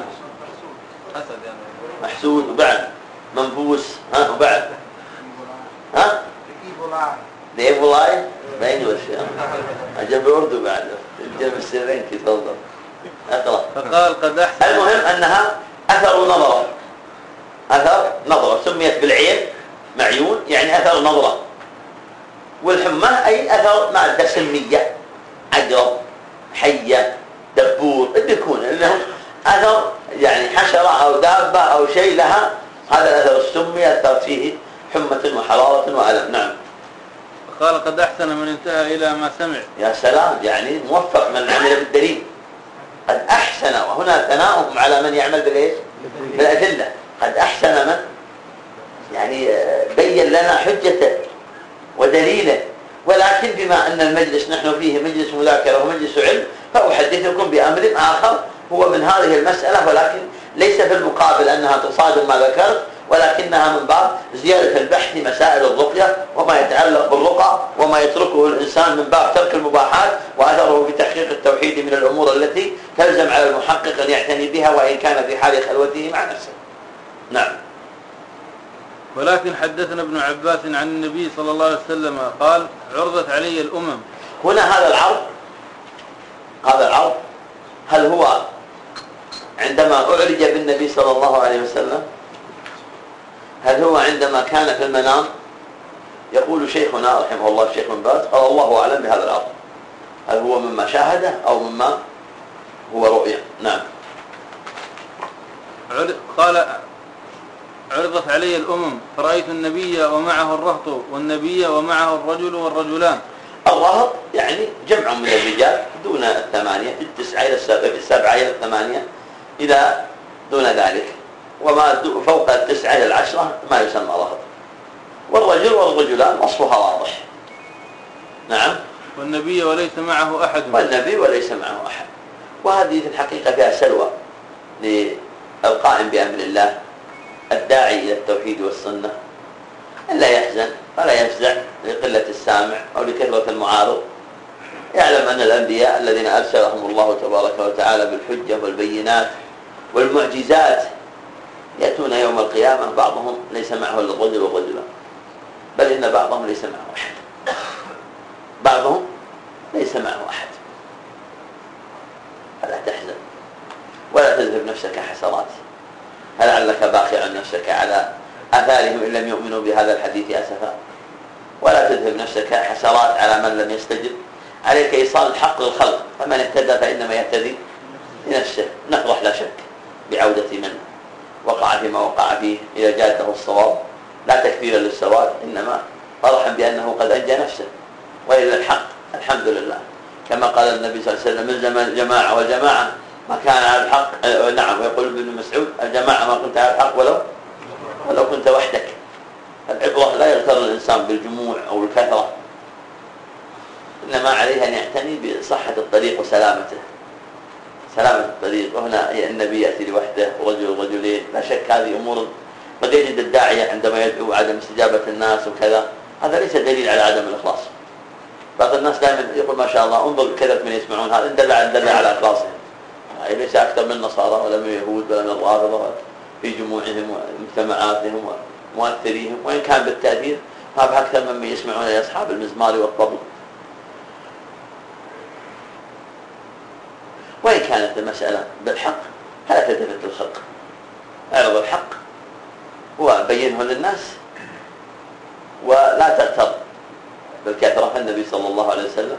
محسود وبعد منفوس. ها وبعد ها؟ The evil eye بيني والشيء أجل بأردو بعد الجنب السرين كي تفضل أقرأ. فقال قد أحسن. المهم أنها أثر نظرة، أثر نظرة سميت بالعين معيون يعني أثر نظرة. والحمى أي أثر مادة سمية، عقرب، حية، دبور، اللي يكون إنهم أثر يعني حشرة أو دابة أو شيء لها، هذا الأثر السمي أثر فيه حمة وحرارة وألم. نعم. قال قد أحسن من انتهى إلى ما سمع. يا سلام، يعني موفق من عمل بالدليل. قد أحسن، وهنا ثناؤهم على من يعمل بالإيش؟ بالأدلة. قد أحسن من يعني بين لنا حجته ودليله. ولكن بما أن المجلس نحن فيه مجلس مذاكرة ومجلس علم، فأحدثكم بأمر آخر هو من هذه المسألة، ولكن ليس في المقابل أنها تصادم ما ذكرت، ولكنها من باب زيادة البحث مسائل الرقية وما يتعلق بالرقى وما يتركه الإنسان من باب ترك المباحات، وأثره في تحقيق التوحيد من الأمور التي تلزم على المحقق أن يعتني بها وإن كان في حال خلوته مع نفسه. نعم. ولكن حدثنا ابن عباس عن النبي صلى الله عليه وسلم قال عرضت علي الأمم. هنا هذا العرض هل هو عندما أعرج بالنبي صلى الله عليه وسلم؟ هل هو عندما كان في المنام؟ يقول شيخنا رحمه الله الشيخ بن باز قال الله أعلم بهذا العرض، هل هو مما شاهده أو مما هو رؤيا؟ نعم. قال عرضت علي الأمم فرأيت النبي ومعه الرهط والنبي ومعه الرجل والرجلان. الرهط يعني جمع من الرجال دون الثمانية، التسعة إلى السبعة إلى الثمانية إلى دون ذلك، وما فوق التسعة إلى العشرة ما يسمى رهط. والرجل والرجلان وصفها واضح. نعم. والنبي وليس معه أحد. والنبي وليس معه أحد. وهذه في الحقيقة فيها سلوى للقائم بأمر الله الداعي إلى التوحيد والسنة، ألا يحزن ولا يفزع لقلة السامع أو لكثرة المعارض. يعلم أن الأنبياء الذين أرسلهم الله تبارك وتعالى بالحجة والبينات والمعجزات يأتون يوم القيامة بعضهم ليس معه إلا الرجل والرجلان، بل إن بعضهم ليس معه أحد، بعضهم ليس معه أحد. فلا تحزن ولا تذهب نفسك حسرات، فلعلك باخع نفسك على آثارهم إن لم يؤمنوا بهذا الحديث أسفا. ولا تذهب نفسك حسرات على من لم يستجب. عليك إيصال الحق للخلق، فمن اهتدى فإنما يهتدي لنفسه. نفرح لا شك بعودة من وقع فيما وقع فيه إذا جاءته الصواب، لا تكفيرا للسواد، إنما فرحا بأنه قد أنجى نفسه. وإلى الحق الحمد لله، كما قال النبي صلى الله عليه وسلم الزمن الجماعة والجماعة ما كان على الحق. نعم. ويقول ابن مسعود الجماعة ما كنت على الحق ولو كنت وحدك. العبرة لا يغتر الإنسان بالجموع أو الكثرة، إنما عليه أن يعتني بصحة الطريق وسلامته. سلامة الطريق، وهنا النبي يأتي لوحده ورجل رجلين، لا شك هذه أمور قد يجد الداعية عندما يدعو عدم استجابة الناس وكذا، هذا ليس دليل على عدم الإخلاص. بعض الناس دائما يقول ما شاء الله انظر كذا من يسمعون هذا، إن دل على إخلاصهم، يعني ليس أكثر من النصارى ولا من اليهود ولا من الرافضة في جموعهم ومجتمعاتهم ومؤثريهم، وإن كان بالتأثير ما بأكثر من يسمعون لأصحاب المزمار والطبل. وإن كانت المسألة بالحق فلا تلتفت للخلق، اعرض الحق وبينه للناس ولا تغتر بالكثرة. فالنبي صلى الله عليه وسلم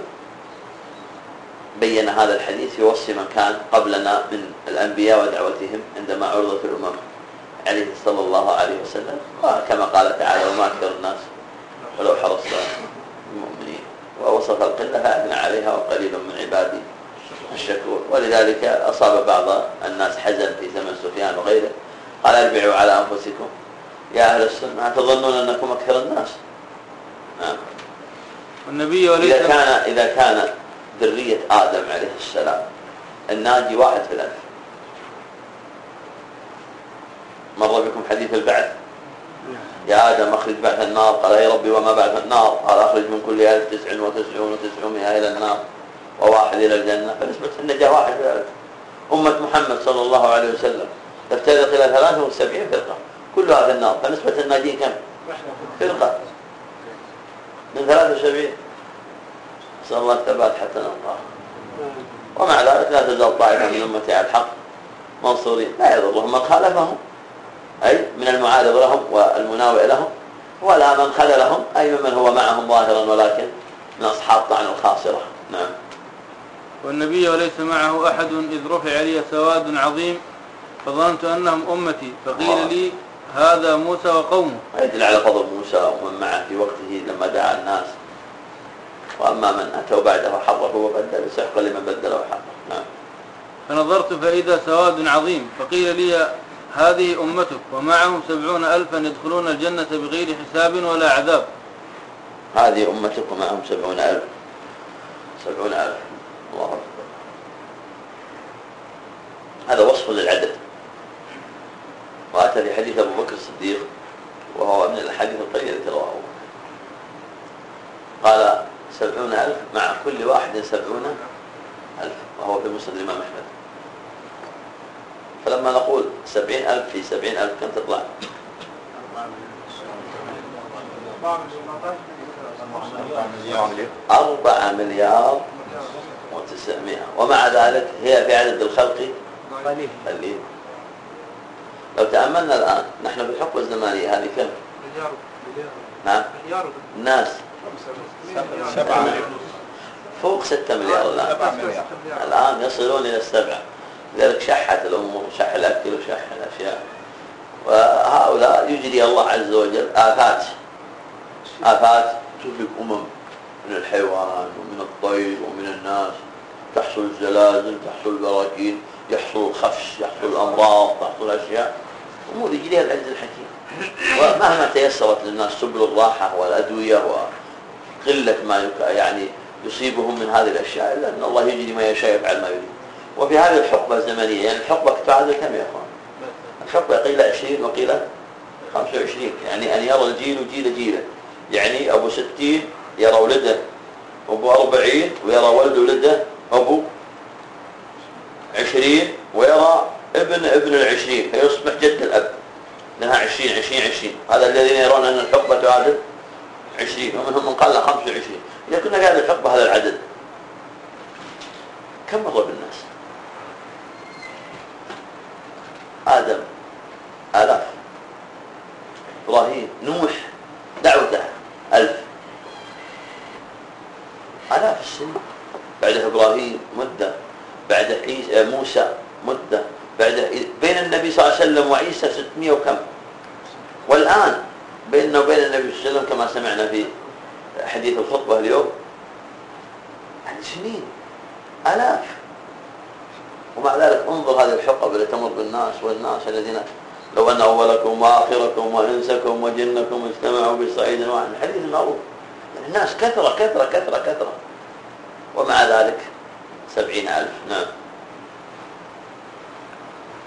بين هذا الحديث في وصف من كان قبلنا من الأنبياء ودعوتهم عندما عرضت الأمم عليه صلى الله عليه وسلم، وكما قال تعالى وما أكثر الناس ولو حرصت المؤمنين، ووصف القلة فأثنى عليها وقليل من عبادي الشكور. ولذلك أصاب بعض الناس حزن في زمن سفيان وغيره، قال اربعوا على أنفسكم يا أهل السنة تظنون أنكم أكثر الناس. والنبي وليس إذا كان ذرية آدم عليه السلام الناجي 1 في 1000، مر بكم حديث البعث، يا آدم أخرج بعث النار، قال يا ربي وما بعث النار، قال أخرج من كل 1099 إلى النار و1 إلى الجنة، فنسبة النجاة 1 في 1000. أمة محمد صلى الله عليه وسلم تفترق إلى 73 فرقة كلها في النار، فنسبة الناجين كم؟ فرقة من 73. نسأل الله الثبات حتى نلقاه. ومع ذلك لا تزال طائفة من أمتي على الحق منصورين، لا يضرهم من خالفهم، أي من المعارض لهم والمناوئ لهم، ولا من خذلهم، أي ممن هو معهم ظاهرا ولكن من أصحاب طعن الخاصرة. نعم. والنبي وليس معه أحد إذ رفع لي سواد عظيم فظننت أنهم أمتي، فقيل لي هذا موسى وقومه. يدل على فضل موسى ومن معه في وقته لما دعا الناس. وأما من أتوا بعده حرفوا وبدلوا سحقا لمن بدل وحرف. نعم. فنظرت فإذا سواد عظيم، فقيل لي هذه أمتك ومعهم 70,000 يدخلون الجنة بغير حساب ولا عذاب. هذه أمتك ومعهم 70,000. 70,000 الله أكبر. هذا وصف للعدد، وأتى في حديث أبو بكر الصديق وهو من الحديث القليل التي رواه، قال 70,000 مع كل واحد 70,000، وهو في مسند الإمام أحمد. فلما نقول 70,000 في 70,000 كم تطلع؟ 4 مليار و900، ومع ذلك هي في عدد الخلق قليل. لو تأملنا الآن نحن في الحقبة الزمانية هذه كم؟ نعم. الناس 7 مليار، فوق 6 مليار الآن يصلون إلى 7. لذلك شحت الأمور، شح الأكل وشح الأشياء، وهؤلاء يجري الله عز وجل آفات تهلك من الحيوان ومن الطير ومن الناس، تحصل الزلازل، تحصل البراكين، يحصل الخفش، يحصل الأمراض، تحصل أشياء، أمور يجريها العزيز الحكيم. ومهما تيسرت للناس سبل الراحة والأدوية وقلة ما يعني يصيبهم من هذه الأشياء، إلا أن الله يجري ما يشاء يفعل ما يريد. وفي هذه الحقبة الزمنية، يعني الحقبة تعادل كم يا أخوان؟ الحقبة قيل 20 وقيل 25، يعني أن يرى الجيل جيله، يعني أبو 60 يرى ولده أبو 40 ويرى ولد ولده أبو 20 ويرى ابن 20 فيصبح جد الأب، لها 20. هذا الذين يرون أن الحقبة تعادل 20، ومنهم من قال 25. إذا كنا في هذه الحقبة هذا العدد كم مر بالناس؟ آدم 1000، إبراهيم، نوح دعوته 1000، آلاف السنين. بعده إبراهيم مدة، بعده موسى مدة، بعده بين النبي صلى الله عليه وسلم وعيسى 600 وكم، والآن بيننا وبين النبي صلى الله عليه وسلم كما سمعنا في حديث الخطبة اليوم سنين آلاف. ومع ذلك انظر هذه الحقب التي تمر بالناس، والناس الذين لو أن أولكم وآخركم وإنسكم وجنكم اجتمعوا بصعيد واحد، الحديث المعروف. يعني الناس كثرة، ومع ذلك 70,000. نعم.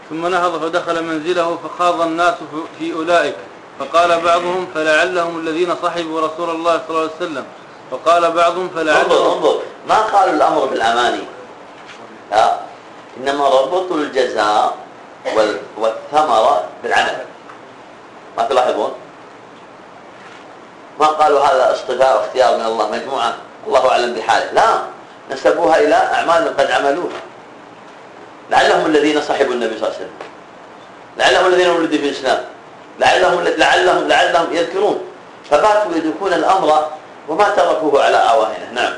ثم نهض فدخل منزله فخاض الناس في أولئك، فقال بعضهم فلعلهم الذين صحبوا رسول الله صلى الله عليه وسلم، وقال بعضهم فلعلهم. انظر ما قالوا الأمر بالأماني، لا، إنما ربطوا الجزاء والثمرة بالعمل. ما تلاحظون؟ ما قالوا هذا اصطفاء واختيار من الله، مجموعة الله أعلم بحاله، لا، نسبوها إلى أعمال قد عملوها. لعلهم الذين صحبوا النبي صلى الله عليه وسلم، لعلهم الذين ولدوا في الإسلام، لعلهم يذكرون، فباتوا يدركون الأمر وما تركوه على أواهنه. نعم.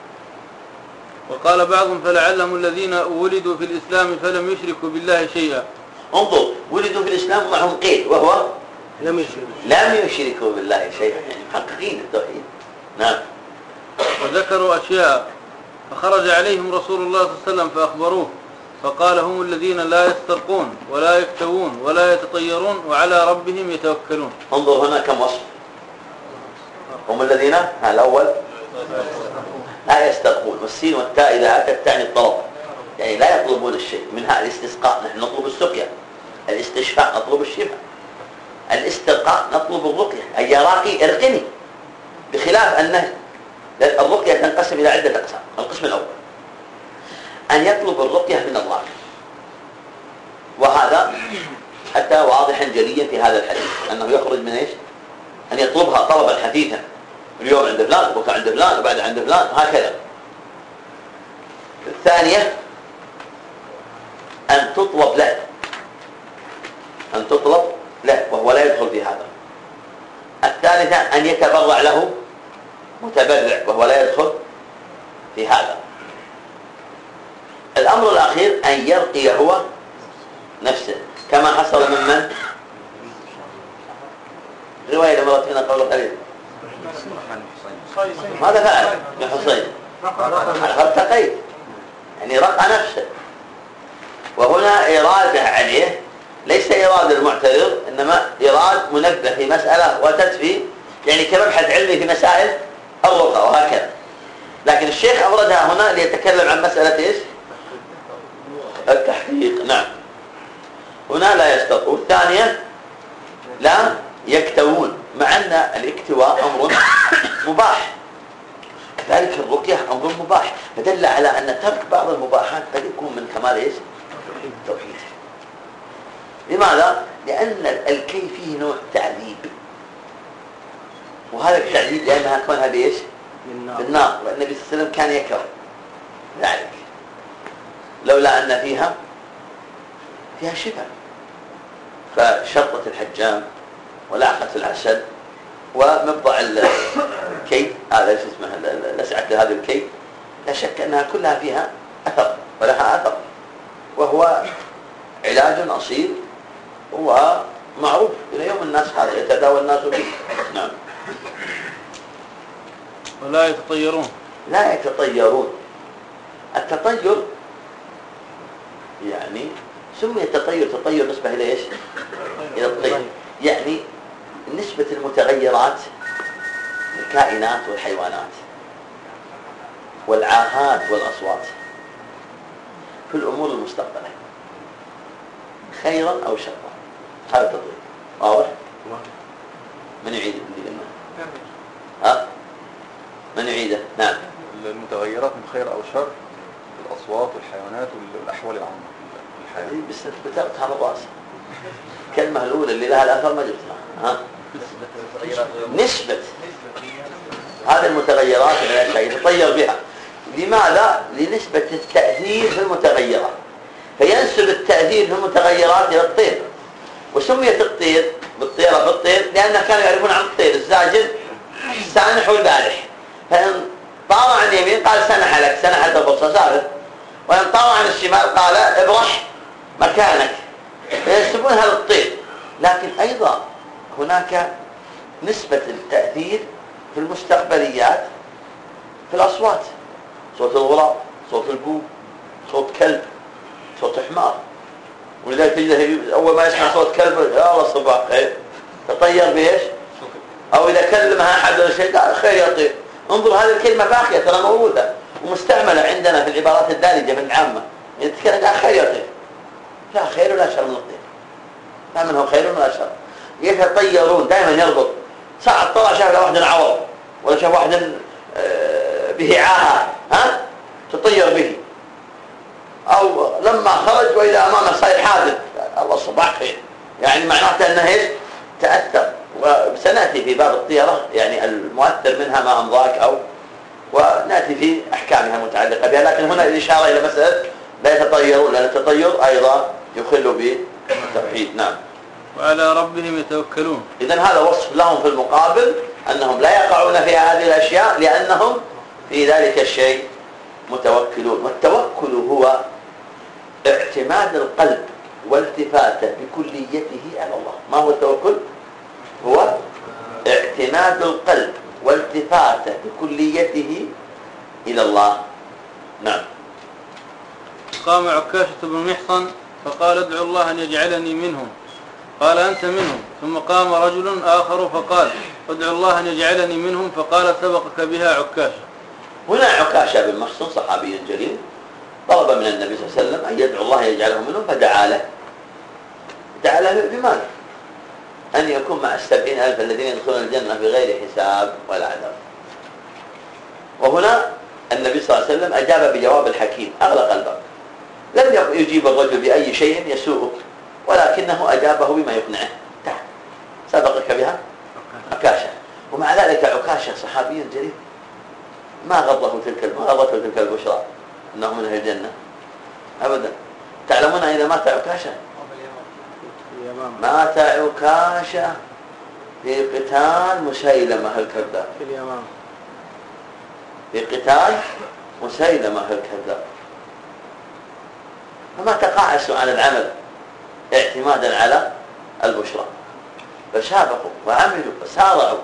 وقال بعضهم فلعلهم الذين ولدوا في الإسلام فلم يشركوا بالله شيئا. انظر، ولدوا في الإسلام معهم قيد وهو لم يشركوا بالله شيئا، يعني محققين التوحيد. نعم. وذكروا أشياء فخرج عليهم رسول الله صلى الله عليه وسلم فأخبروه، فقال هم الذين لا يسترقون ولا يكتوون ولا يتطيرون وعلى ربهم يتوكلون. انظر هنا كم وصف. هم الذين الأول لا يسترقون، والسين والتاء إذا أتت تعني الطلب، يعني لا يطلبون الشيء، منها الاستسقاء، نحن نطلب السقيا، الاستشفاء نطلب الشفاء، الاسترقاء نطلب الرقية، أي يا راقي ارقني، بخلاف أن الرقية تنقسم إلى عدة أقسام. القسم الأول أن يطلب الرقية من الله، وهذا حتى واضحا جليا في هذا الحديث أنه يخرج من إيش؟ أن يطلبها طلبا حثيثا، اليوم عند فلان، بكرة عند فلان، وبعد عند فلان، هكذا. الثانية أن تطلب له وهو لا يدخل في هذا. الثالثة أن يتبرع له متبرع وهو لا يدخل في هذا. الأمر الأخير أن يرقي هو نفسه، كما حصل من رواية مرتين قول خليل ماذا فعل ابن حصين؟ ارتقيت، يعني رقى نفسه. وهنا إرادة عليه ليس إرادة المعترض، إنما إرادة منبه في مسألة وتدفي، يعني كمبحث علمي في مسائل الرقى وهكذا. لكن الشيخ أوردها هنا ليتكلم عن مسألة إيش؟ التحقيق. نعم. هنا لا يستطيعون. الثانية لا يكتوون، مع أن الاكتواء أمر مباح، كذلك الرقية أمر مباح، فدل على أن ترك بعض المباحات قد يكون من كمال إيش؟ التوحيد. لماذا؟ لأن الكي فيه نوع تعذيب، وهذا التعذيب لأنها كونها بإيش؟ بالنار، والنبي صلى الله عليه وسلم كان يكره ذلك، لولا أن فيها شفاء. فشرطة الحجام ولعقة العسل ومبضع الكي، هذا شو اسمه، لسعة هذا الكي، لا شك أنها كلها فيها أثر ولها أثر، وهو علاج أصيل ومعروف إلى يوم الناس، هذا يتداوى الناس به. نعم. ولا يتطيرون. لا يتطيرون. التطير يعني سمي التطير تطير نسبة إلى إيش؟ إلى الطير، يعني نسبة المتغيرات الكائنات والحيوانات والعاهات والأصوات في الأمور المستقبلة خيرا أو شرا، هذا التطير. واضح؟ من يعيد اللي قلنا؟ من يعيده؟ نعم. المتغيرات من خير أو شر، الأصوات والحيوانات والأحوال العامة الحياة. بس بترتها على راسها. الكلمة الأولى اللي لها الأثر ما جبتها. نسبة هذه المتغيرات الأشياء يتطير بها. لماذا؟ لنسبة التأثير في المتغيرات، فينسب التأثير في المتغيرات إلى الطير. وسميت الطير بالطيرة بالطير لأنها كانوا يعرفون عن الطير الزاجل السانح والبارح، فإن طار عن اليمين قال سنح لك، سنحت البصة سافر، وإن طار عن الشمال قال ابرح مكانك، فينسبونها للطير. لكن أيضا هناك نسبة التأثير في المستقبليات في الأصوات، صوت الغراب، صوت البوق، صوت كلب، صوت حمار. ولذلك تجده أول ما يسمع صوت كلب يا الله صباح خير، تطير بإيش؟ أو إذا كلمها أحد ولا شيء قال خير يطير. انظر هذه الكلمة باقية ترى موجودة ومستعملة عندنا في العبارات الدارجة في العامة، يتكلم قال خير يطير، لا خير ولا شر من خير ولا شر. يتطيرون دائما يربط، ساعة طلع شاف له واحد عور ولا شاف واحد به عاهة تطير به، أو لما خرج وإذا أمامه صاير حادث الله صباح خير، يعني معناته أنه إيش تأثر. وسنأتي في باب الطيرة يعني المؤثر منها ما أمضاك ونأتي في أحكامها المتعلقة بها، لكن هنا الإشارة إلى مسألة لا يتطيرون، لأن التطير أيضا يخل بالتوحيد. نعم. وعلى ربهم يتوكلون. إذن هذا وصف لهم في المقابل أنهم لا يقعون في هذه الأشياء لأنهم في ذلك الشيء متوكلون. والتوكل هو اعتماد القلب والتفاته بكليته على الله. ما هو التوكل؟ هو اعتماد القلب والتفاته بكليته إلى الله. نعم. قام عكاشة بن محصن فقال ادعو الله أن يجعلني منهم، قال أنت منهم. ثم قام رجل آخر فقال ادعو الله أن يجعلني منهم، فقال سبقك بها عكاشة. هنا عكاشة بن محصن صحابي جليل طلب من النبي صلى الله عليه وسلم أن يدعو الله يجعله منهم، فدعا له. دعا له بماذا؟ أن يكون مع 70,000 الذين يدخلون الجنة بغير حساب ولا عذاب. وهنا النبي صلى الله عليه وسلم أجاب بجواب الحكيم أغلق الباب. لم يجيب الرجل بأي شيء يسوءه، ولكنه أجابه بما يقنعه. تعال سبقك بها عكاشة. ومع ذلك عكاشة صحابي جليل ما غضته تلك البشرى أنه من أهل الجنة أبدا. تعلمون أين مات عكاشة؟ مات عكاشة في قتال مسيلمة الكذاب. في قتال مسيلمة الكذاب. فما تقاعسوا عن العمل اعتمادا على البشرى، فسابقوا وعملوا وسارعوا.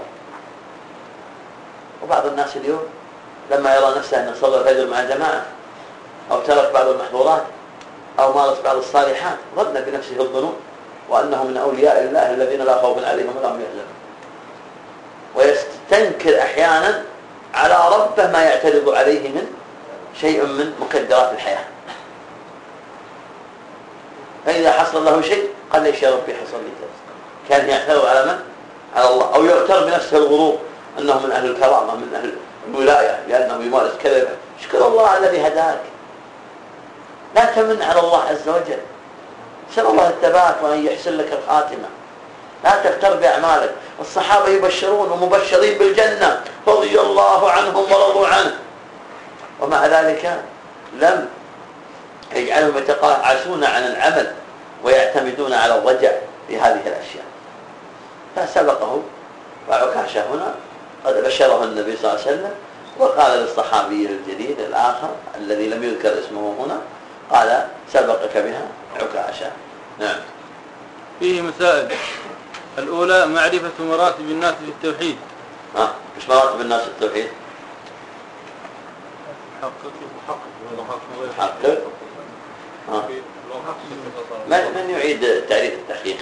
وبعض الناس اليوم لما يرى نفسه أن صلى الفجر مع جماعة أو ترك بعض المحظورات أو مارس بعض الصالحات ظن بنفسه الظنون وأنه من أولياء الله الذين لا خوف عليهم ولا هم يحزنون، ويستنكر أحيانا على ربه ما يعترض عليه من شيء من مقدرات الحياة. فإذا حصل له شيء قال ليش يا ربي حصل لي كذا، كان يعترض على من؟ على الله. أو يغتر بنفسه الغرور أنه من أهل الكرامة من أهل الولاية لأنه يمارس كذا. اشكر الله الذي هداك، لا تمن على الله عز وجل. سأل الله الثبات وأن يحسن لك الخاتمة، لا تغتر بأعمالك. الصحابة يبشرون ومبشرين بالجنة رضي الله عنهم ورضوا عنه، ومع ذلك لم يجعلهم يتقاعسون عن العمل ويعتمدون على الرجع في هذه الأشياء. فسبقه وعكاشة هنا قد بشره النبي صلى الله عليه وسلم، وقال للصحابي الجليل الآخر الذي لم يذكر اسمه هنا قال سبقك بها عكاشة. نعم. فيه مسائل. الأولى معرفة مراتب الناس في التوحيد. مش مراتب الناس في التوحيد؟ حقق. من يعيد تعريف التحقيق؟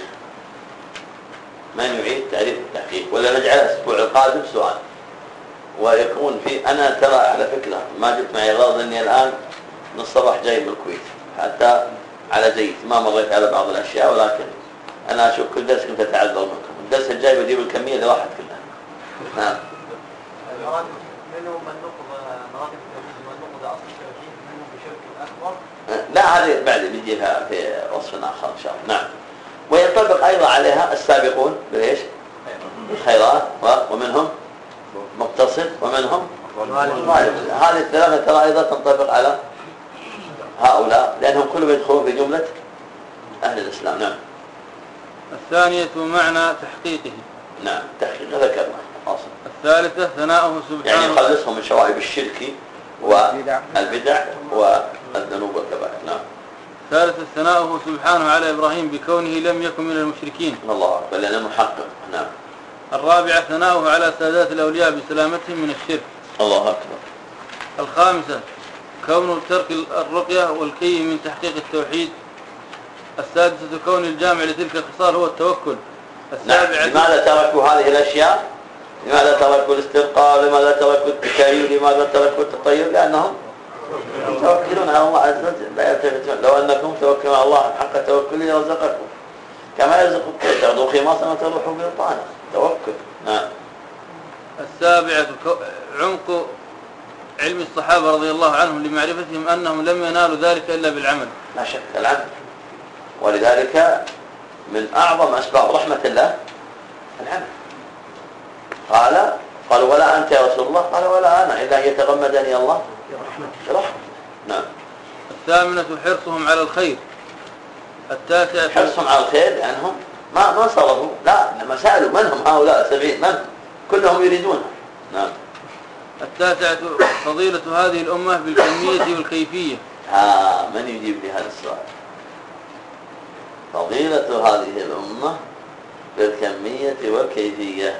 من يعيد تعريف التحقيق؟ ولا نجعل الأسبوع القادم سؤال ويكون في. أنا ترى على فكرة ما جبت معي غرض أني الآن من الصباح جاي من الكويت حتى على زيت، ما مريت على بعض الأشياء، ولكن أنا أشوف كل درس كنت أتعذر منكم. الدرس الجاي بجيب الكمية اللي راحت كلها. نعم. لا هذه بعد بيجيها في وصف آخر إن شاء الله. نعم. وينطبق أيضا عليها السابقون بالإيش؟ الخيرات، ومنهم مقتصد ومنهم ظالم. هذه الثلاثة ترى أيضا تنطبق على هؤلاء لأنهم كلهم يدخلون في جملة أهل الإسلام. نعم. الثانية معنى تحقيقه. نعم تحقيق ذكرنا أصلا. الثالثة ثناؤه سبحانه، يعني يخلصهم من شوائب الشرك والبدع والذنوب والكبائر. نعم. الثالثة ثناؤه سبحانه على إبراهيم بكونه لم يكن من المشركين. الله أكبر لأنه محقق. نعم. الرابعة ثناؤه على سادات الأولياء بسلامتهم من الشرك. الله أكبر. الخامسة كون ترك الرقية والكي من تحقيق التوحيد. السادسة كون الجامع لتلك الخصال هو التوكل. السابعة لماذا تركوا هذه الأشياء؟ لماذا تركوا الاسترقاء؟ لماذا تركوا التكايل؟ لماذا تركوا التطير؟ لأنهم يتوكلون على الله عز وجل لا يلتفتون. لو أنكم توكلوا على الله حق توكله لرزقكم. كما يرزق الطير تغدو خماصا وتروح بطانا. توكل. نعم. السابعة عمق علم الصحابة رضي الله عنهم لمعرفتهم أنهم لم ينالوا ذلك إلا بالعمل. لا شك العمل، ولذلك من أعظم أسباب رحمة الله العمل. قالوا ولا أنت يا رسول الله؟ قال ولا أنا إلا أن يتغمدني الله برحمته. نعم. الثامنة حرصهم على الخير. التاسعة حرصهم على الخير لأنهم ما صرفوا، لا إنما سألوا من هم هؤلاء 70 من كلهم يريدونها. نعم. التاسعة فضيلة هذه الأمة بالكمية والكيفية. من يجيب لي هذا السؤال؟ فضيلة هذه الأمة بالكمية والكيفية.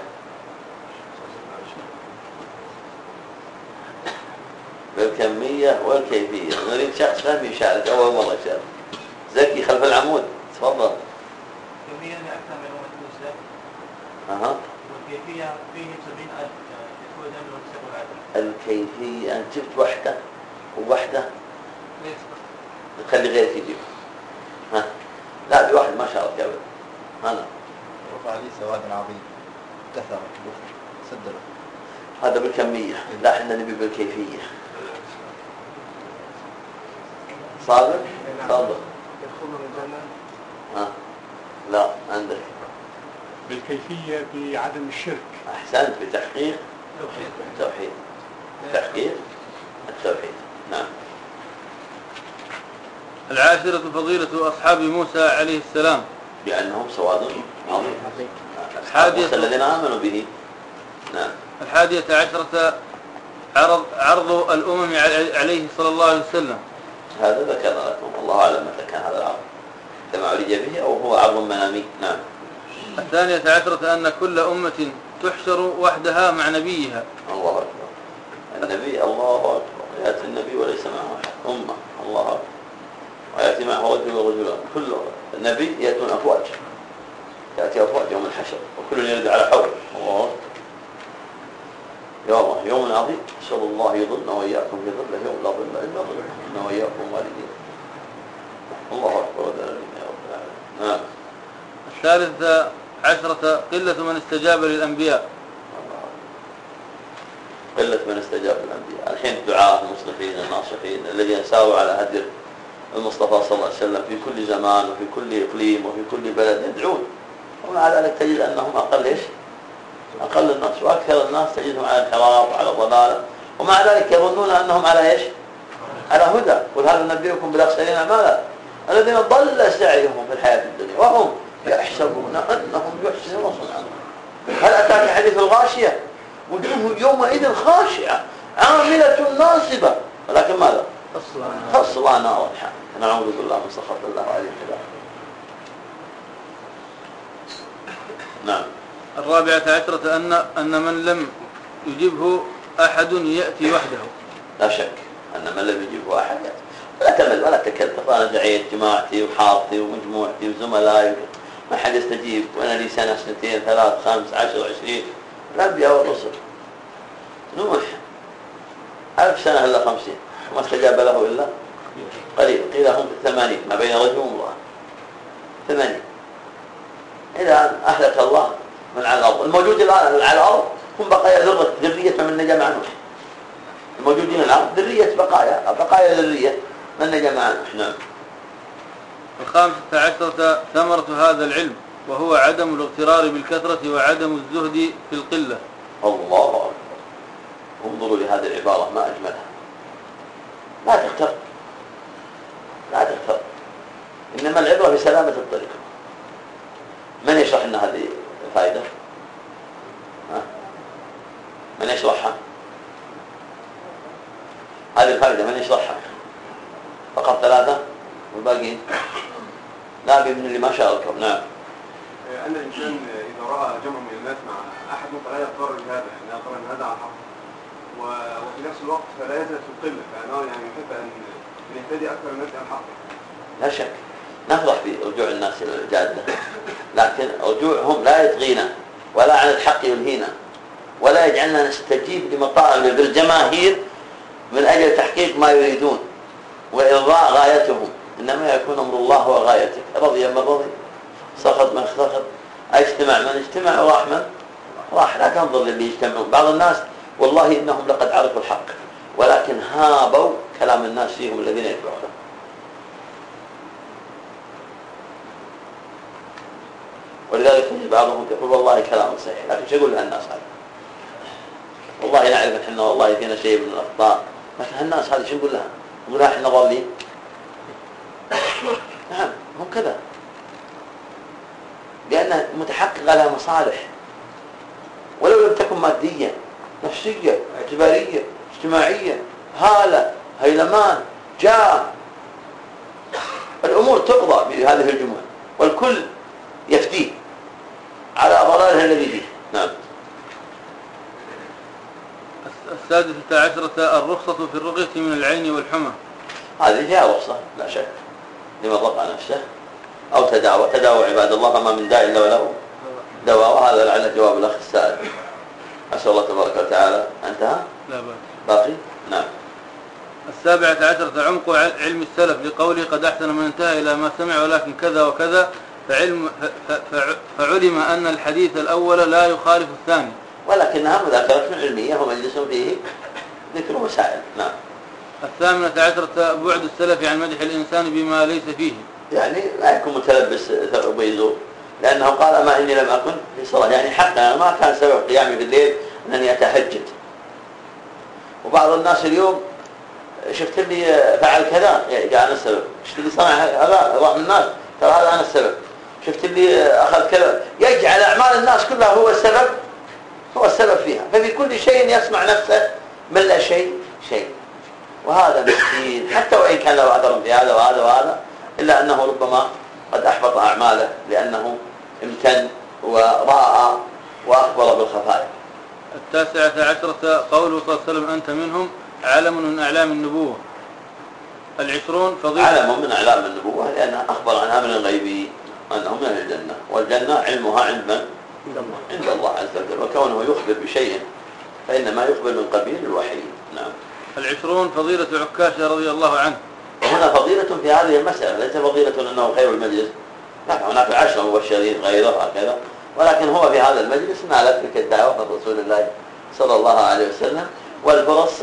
بالكمية والكيفية. نريد شخص لم يشارك أول مرة يشارك. زكي خلف العمود تفضل. الكمية أكثر من أمة موسى. والكيفية فيه 70,000 يدخل الجنة ويكسب العدل. الكيفية أنت جبت وحدة ووحدة تخلي غيرك يجيب. لا بواحد ما شارك أبدا. أنا رفع لي سواد عظيم كثر سدر. هذا بالكمية، لا احنا نبي بالكيفية. صادق؟ صادق. يدخلون الجنة. لا عندك. بالكيفية بعدم الشرك. أحسنت. بتحقيق التوحيد. تحقيق التوحيد. نعم. العاشرة فضيلة أصحاب موسى عليه السلام بأنهم سواد عظيم. الحادية الذين آمنوا به. نعم. الحادية عشرة عرض الأمم عليه صلى الله عليه وسلم. هذا ذكر لكم، الله أعلم متى كان هذا العرض، كما عرج به أو هو عرض منامي. نعم. الثانية عشرة أن كل أمة تحشر وحدها مع نبيها. الله أكبر. النبي الله أكبر. يأتي النبي وليس معه أحد. أمة. الله أكبر. ويأتي معه رجل ورجلان. كل النبي يأتون أفواج. تأتي أفواج يوم الحشر وكل يرد على حول. الله أكبر. يا الله يوم عظيم. نسأل الله يظلنا وإياكم في ظله يوم لا ظل إلا ظله إنا وإياكم والدين. الله أكبر وذلك يا رب العالمين. نعم. الثالثة عشرة قلة من استجاب للأنبياء. قلة من استجاب للأنبياء. الحين الدعاة المصلحين الناصحين الذين ساروا على هدي المصطفى صلى الله عليه وسلم في كل زمان وفي كل إقليم وفي كل بلد يدعون، ومع ذلك تجد أنهم أقل الناس، وأكثر الناس تجدهم على انحراف وعلى ضلالة، ومع ذلك يظنون أنهم على على هدى. قل هل ننبئكم بالأخسرين أعمالا الذين ضل سعيهم في الحياة الدنيا وهم يحسبون أنهم يحسنون صنعا. هل أتاك حديث الغاشية؟ وجوه يومئذ خاشعة عاملة ناصبة، ولكن ماذا؟ تصلى نارا حامية. نعوذ بالله من سخط الله عليه الحلال. نعم. الرابعة عشرة أن من لم يجبه أحد يأتي وحده. لا شك أن من لم يجبه أحد يأتي. ولا تمل ولا تكلف. أنا دعيت جماعتي وحارتي ومجموعتي وزملائي ما حد يستجيب، وأنا لي سنة 2 3 5 10 20. الأنبياء والرسل نوح 1000 سنة إلا 50 وما استجاب له إلا قليل. قيل هم 80 ما بين رجل وامرأة 80 إلى أن أهلك الله من على الأرض. الموجود الآن على الأرض هم بقايا ذرية من نجا مع نوح. الموجودين على الأرض ذرية بقايا ذرية من نجا مع نوح. نعم. الخامسة عشرة ثمرة هذا العلم وهو عدم الاغترار بالكثرة وعدم الزهد في القلة. الله أكبر. انظروا لهذه العبارة ما أجملها. لا تغتر، لا تغتر، إنما العبرة بسلامة الطريق. من يشرح لنا هذه الفائدة؟ من يشرحها؟ هذه الفائدة من يشرحها؟ فقط 3 والباقين لا بابن اللي ما شاركوا. نعم. أن الإنسان إذا رأى جمع من الناس مع أحد فلا يضطر لهذا، يعني يضطر أن هذا على الحق، وفي نفس الوقت فلا يزهد في القلة، فأنا يعني يحب أن يهتدي أكثر الناس على الحق. لا شك نفرح برجوع الناس إلى الجادة، لكن رجوعهم لا يطغينا ولا عن الحق يلهينا ولا يجعلنا نستجيب لمطالب بالجماهير من أجل تحقيق ما يريدون وإرضاء غايتهم، إنما يكون أمر الله هو غايتك. رضي من رضي سخط من سخط، اجتمع من اجتمع، وراح من راح. لا تنظر للي يجتمعون. بعض الناس والله إنهم لقد عرفوا الحق ولكن هابوا كلام الناس فيهم الذين يتبعونه. ولذلك بعضهم يقول والله كلام صحيح، لكن شو يقول للناس هذا؟ والله نعرف ان احنا والله فينا شيء من الاخطاء، لكن الناس هذه شو نقول لها؟ نقول لها احنا ضالين؟ نعم هم كذا، لأنها متحققة لها مصالح ولو لم تكن مادية، نفسية، اعتبارية، اجتماعية، هالة، هيلمان، جاه، الأمور تقضى بهذه الجمل والكل يفديه على ضلاله الذي فيه. نعم. السادسة عشرة الرخصة في الرقية من العين والحمى. هذه فيها رخصة لا شك لمن رقى نفسه أو تداوى عباد الله، فما من داء إلا وله دواء. وهذا لعل جواب الأخ السائل. أسأل الله تبارك وتعالى. انتهى؟ لا بأس. باقي؟ نعم. السابعة عشرة عمق علم السلف لقوله قد أحسن من انتهى إلى ما سمع ولكن كذا وكذا، فعلم أن الحديث الأول لا يخالف الثاني، ولكنها مذاكرة علمية ومجلس فيه ذكر مسائل. نعم. الثامنة عشرة بعد السلف عن مدح الإنسان بما ليس فيه، يعني لا يكون متلبس ويزور، لأنه قال ما إني لم أكن في صلاة، يعني حقا ما كان سبب قيامي في الليل أنني أتهجد. وبعض الناس اليوم شفت اللي فعل كذا يعني أنا السبب، شفت اللي صنع هذا راح من الناس ترى هذا أنا السبب، شفت اللي أخذ كذا، يجعل أعمال الناس كلها هو السبب فيها. ففي كل شيء يسمع نفسه من لا شيء. وهذا مسكين حتى وإن كان له عذر في هذا وهذا إلا أنه ربما قد أحبط أعماله لأنه امتن ورأى وأخبر بالخفايا. التاسعة عشرة قوله صلى الله عليه وسلم أنت منهم علم من أعلام النبوة. العشرون فضيلة علم من أعلام النبوة لأنه أخبر عن أمر غيبي أنه من الجنة، والجنة علمها عند الله عز وجل، وكونه يخبر بشيء فإنما يخبر من قبيل الوحي. نعم. العشرون فضيلة عكاشة رضي الله عنه. وهنا فضيلة في هذه المسألة، ليس فضيلة أنه خير المجلس، لا، هناك 10 مبشرين غيره هكذا، ولكن هو في هذا المجلس نالت تلك الدعوة من رسول الله صلى الله عليه وسلم. والفرص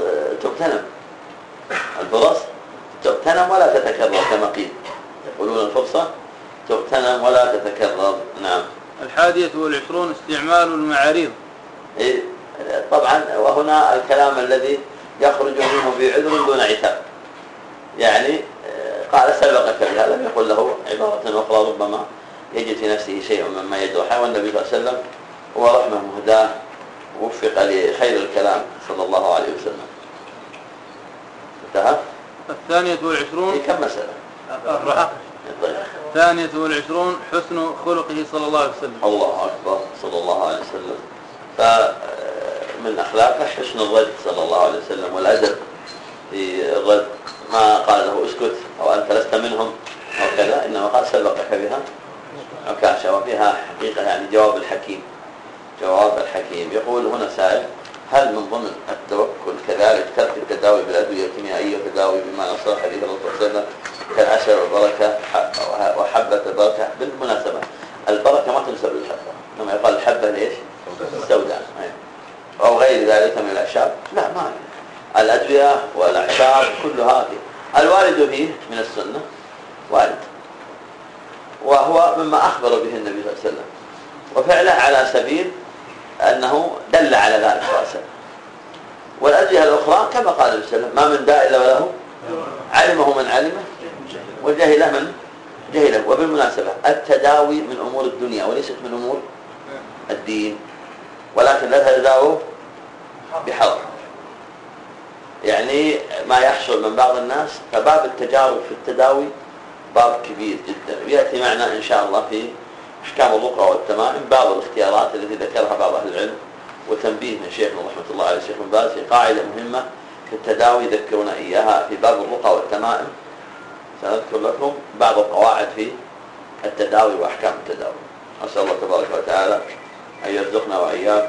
تغتنم ولا تتكرر كما قيل، يقولون الفرصة تغتنم ولا تتكرر. نعم. الحادية والعشرون استعمال المعاريض. إيه طبعا، وهنا الكلام الذي يخرج منه بعذر دون عتاب، يعني قال سبقك بهذا، لم يقل له عبارة أخرى ربما يجد في نفسه شيء مما يدعو. والنبي صلى الله عليه وسلم هو رحمة مهداه ووفق لخير الكلام صلى الله عليه وسلم. انتهى. الثانية والعشرون كم مسألة؟ الثانية والعشرون حسن خلقه صلى الله عليه وسلم. الله أكبر صلى الله عليه وسلم. فمن أخلاقه حسن الرد صلى الله عليه وسلم والأدب في الرد، ما قال له اسكت أو أنت لست منهم أو كذا، إنما قال سبقك بها عكاشة. وفيها حقيقة يعني جواب الحكيم. يقول هنا سائل: هل من ضمن التوكل كذلك ترك التداوي بالأدوية الكيميائية والتداوي بما نصر حديث الرسول صلى الله عليه وسلم كالعسل والبركة وحبة البركة؟ بالمناسبة البركة ما تنسب للحبة، إنما يقال الحبة ليش؟ السوداء أو غير ذلك من الأعشاب. لا، ما الأدوية والأعشاب كلها الوارد فيه من السنة وارد، وهو مما أخبر به النبي صلى الله عليه وسلم، وفعله على سبيل أنه دل على ذلك صلى الله عليه وسلم. والأدوية الأخرى كما قال النبي صلى الله عليه وسلم: ما من داء إلا وله علمه من علمه وجهله من جهله. وبالمناسبة التداوي من أمور الدنيا وليست من أمور الدين، ولكن لا تتداووا بحرام. يعني ما يحصل من بعض الناس، فباب التجارب في التداوي باب كبير جدا، ويأتي معنا إن شاء الله في أحكام الرقى والتمائم بعض الاختيارات التي ذكرها بعض أهل العلم، وتنبيه من شيخنا رحمة الله عليه الشيخ بن باز في قاعدة مهمة في التداوي يذكرنا إياها في باب الرقى والتمائم. سنذكر لكم بعض القواعد في التداوي وأحكام التداوي. أسأل الله تبارك وتعالى أن يرزقنا وإياكم